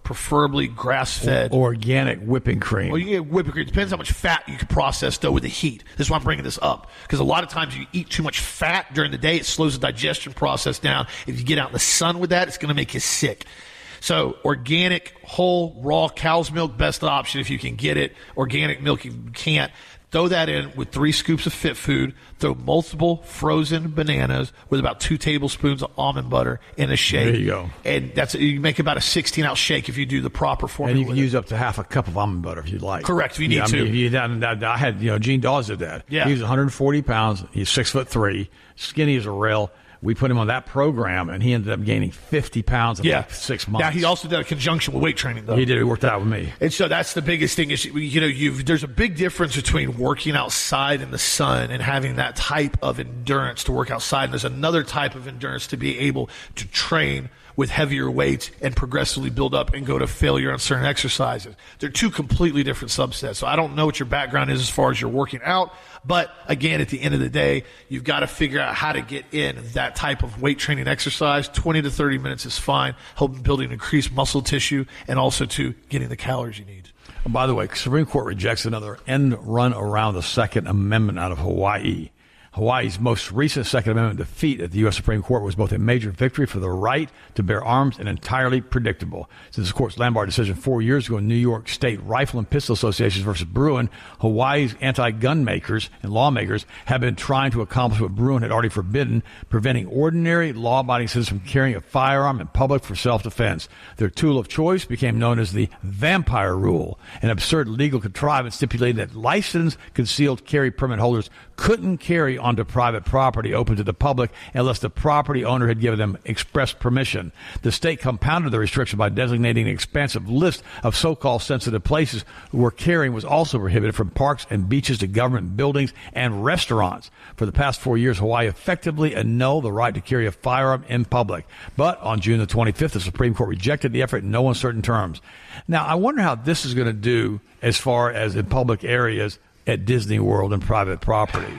preferably grass-fed. Organic whipping cream. Well, you can get whipping cream. It depends how much fat you can process, though, with the heat. This is why I'm bringing this up. Because a lot of times you eat too much fat during the day, it slows the digestion process down. If you get out in the sun with that, it's going to make you sick. So organic, whole, raw cow's milk, best option if you can get it. Organic milk, if you can't. Throw that in with 3 scoops of Fit Food. Throw multiple frozen bananas with about 2 tablespoons of almond butter in a shake. There you go. And you make about a 16-ounce shake if you do the proper formula. And you can use up to half a cup of almond butter if you'd like. Correct, if you need to. I had, Gene Dawes did that. Yeah. He was 140 pounds. He's 6'3", skinny as a rail. We put him on that program, and he ended up gaining 50 pounds in like 6 months. Now, he also did a conjunction with weight training, though. He did. He worked out with me. And so that's the biggest thing is, there's a big difference between working outside in the sun and having that type of endurance to work outside. And there's another type of endurance to be able to train with heavier weights and progressively build up and go to failure on certain exercises. They're 2 completely different subsets. So I don't know what your background is as far as you're working out. But again, at the end of the day, you've got to figure out how to get in that type of weight training exercise. 20 to 30 minutes is fine, helping building increased muscle tissue and also to getting the calories you need. Oh, by the way, Supreme Court rejects another end run around the Second Amendment out of Hawaii. Hawaii's most recent Second Amendment defeat at the U.S. Supreme Court was both a major victory for the right to bear arms and entirely predictable. Since the court's landmark decision 4 years ago in New York State Rifle and Pistol Associations versus Bruin, Hawaii's anti-gun makers and lawmakers have been trying to accomplish what Bruin had already forbidden, preventing ordinary law-abiding citizens from carrying a firearm in public for self-defense. Their tool of choice became known as the Vampire Rule, an absurd legal contrivance stipulating that licensed concealed carry permit holders couldn't carry onto private property open to the public unless the property owner had given them express permission. The state compounded the restriction by designating an expansive list of so-called sensitive places where carrying was also prohibited, from parks and beaches to government buildings and restaurants. For the past 4 years, Hawaii effectively annulled the right to carry a firearm in public. But on June the 25th, the Supreme Court rejected the effort in no uncertain terms. Now, I wonder how this is going to do as far as in public areas at Disney World and private property.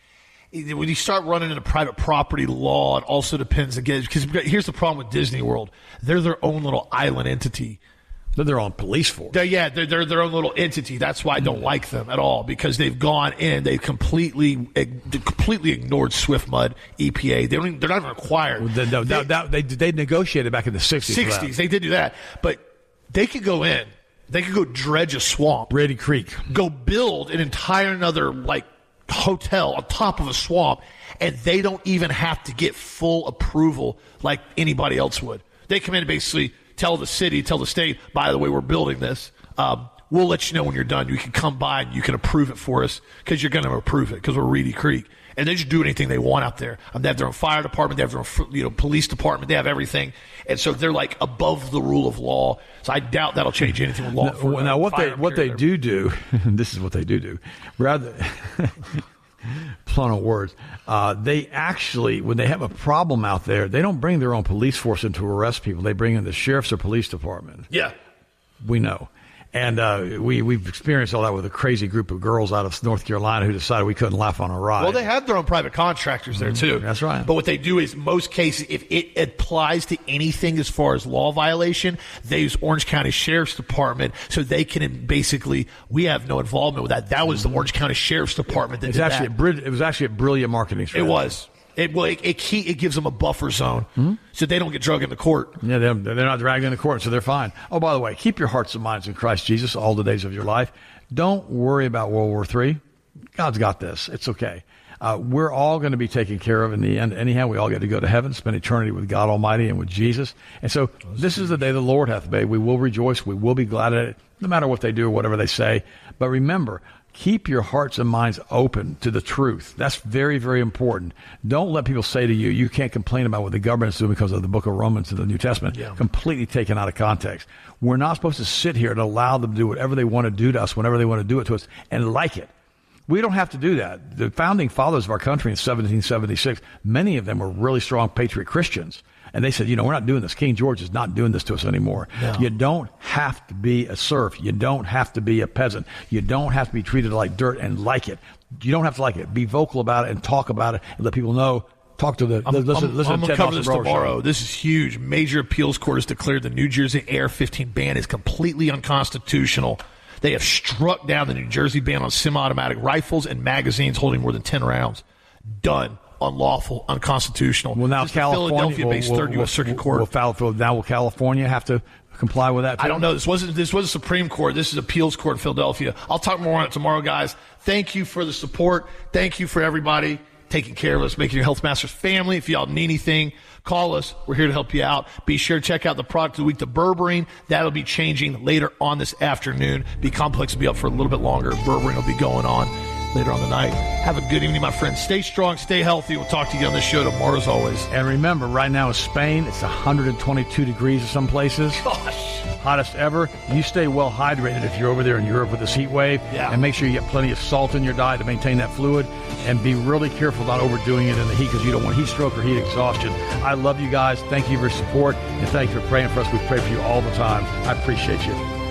When you start running into private property law, it also depends again, because here's the problem with Disney World. They're their own little island entity. They're their own police force. They're their own little entity. That's why I don't like them at all, because they've gone in, they completely ignored SwiftMud, EPA. They're not even required. They negotiated back in the 60s. They did do that. But they could go in. They could go dredge a swamp. Reedy Creek. Go build an entire another, hotel on top of a swamp, and they don't even have to get full approval like anybody else would. They come in and basically tell the city, tell the state, by the way, we're building this. We'll let you know when you're done. You can come by and you can approve it for us, because you're going to approve it, because we're Reedy Creek. And they just do anything they want out there. They have their own fire department. They have their own police department. They have everything. And so they're above the rule of law. So I doubt that'll change anything with law. Now what they do, this is what they do, rather plumb on words, they actually, when they have a problem out there, they don't bring their own police force in to arrest people. They bring in the sheriff's or police department. Yeah. We know. And we've experienced all that with a crazy group of girls out of North Carolina who decided we couldn't laugh on a ride. Well, they have their own private contractors there, too. That's right. But what they do is, most cases, if it applies to anything as far as law violation, they use Orange County Sheriff's Department, so they can basically, we have no involvement with that. That was the Orange County Sheriff's Department that did that. It was actually a brilliant marketing strategy. It was. It gives them a buffer zone, so they don't get dragged into court. Yeah, they're not dragged into court, so they're fine. Oh, by the way, keep your hearts and minds in Christ Jesus all the days of your life. Don't worry about World War III. God's got this. It's okay. We're all going to be taken care of in the end. Anyhow, we all get to go to heaven, spend eternity with God Almighty and with Jesus. And so this is the day the Lord hath made. We will rejoice. We will be glad at it, no matter what they do or whatever they say. But remember, keep your hearts and minds open to the truth. That's very, very important. Don't let people say to you, you can't complain about what the government's doing because of the book of Romans in the New Testament. Yeah. Completely taken out of context. We're not supposed to sit here and allow them to do whatever they want to do to us whenever they want to do it to us and like it. We don't have to do that. The founding fathers of our country in 1776, many of them were really strong patriot Christians. And they said, we're not doing this. King George is not doing this to us anymore. No. You don't have to be a serf. You don't have to be a peasant. You don't have to be treated like dirt and like it. You don't have to like it. Be vocal about it and talk about it and let people know Talk to the listen I'm going to to Ted cover Nelson this Brower tomorrow. Show. This is huge. Major appeals court has declared the New Jersey AR-15 ban is completely unconstitutional. They have struck down the New Jersey ban on semi-automatic rifles and magazines holding more than 10 rounds. Done. Unlawful. Unconstitutional. Well, now California, Philadelphia-based Third U.S. Circuit Court. Will California have to comply with that too? I don't know. This was Supreme Court. This is appeals court in Philadelphia. I'll talk more on it tomorrow, guys. Thank you for the support. Thank you for everybody taking care of us, making your Health Masters family. If y'all need anything, call us. We're here to help you out. Be sure to check out the product of the week, the berberine. That'll be changing later on this afternoon. B-Complex will be up for a little bit longer. Berberine will be going on later on the night. Have a good evening, my friends. Stay strong, stay healthy. We'll talk to you on this show tomorrow as always. And remember, right now in Spain, it's 122 degrees in some places. Gosh. Hottest ever. You stay well hydrated if you're over there in Europe with this heat wave. Yeah. And make sure you get plenty of salt in your diet to maintain that fluid. And be really careful about overdoing it in the heat because you don't want heat stroke or heat exhaustion. I love you guys. Thank you for your support. And thank you for praying for us. We pray for you all the time. I appreciate you.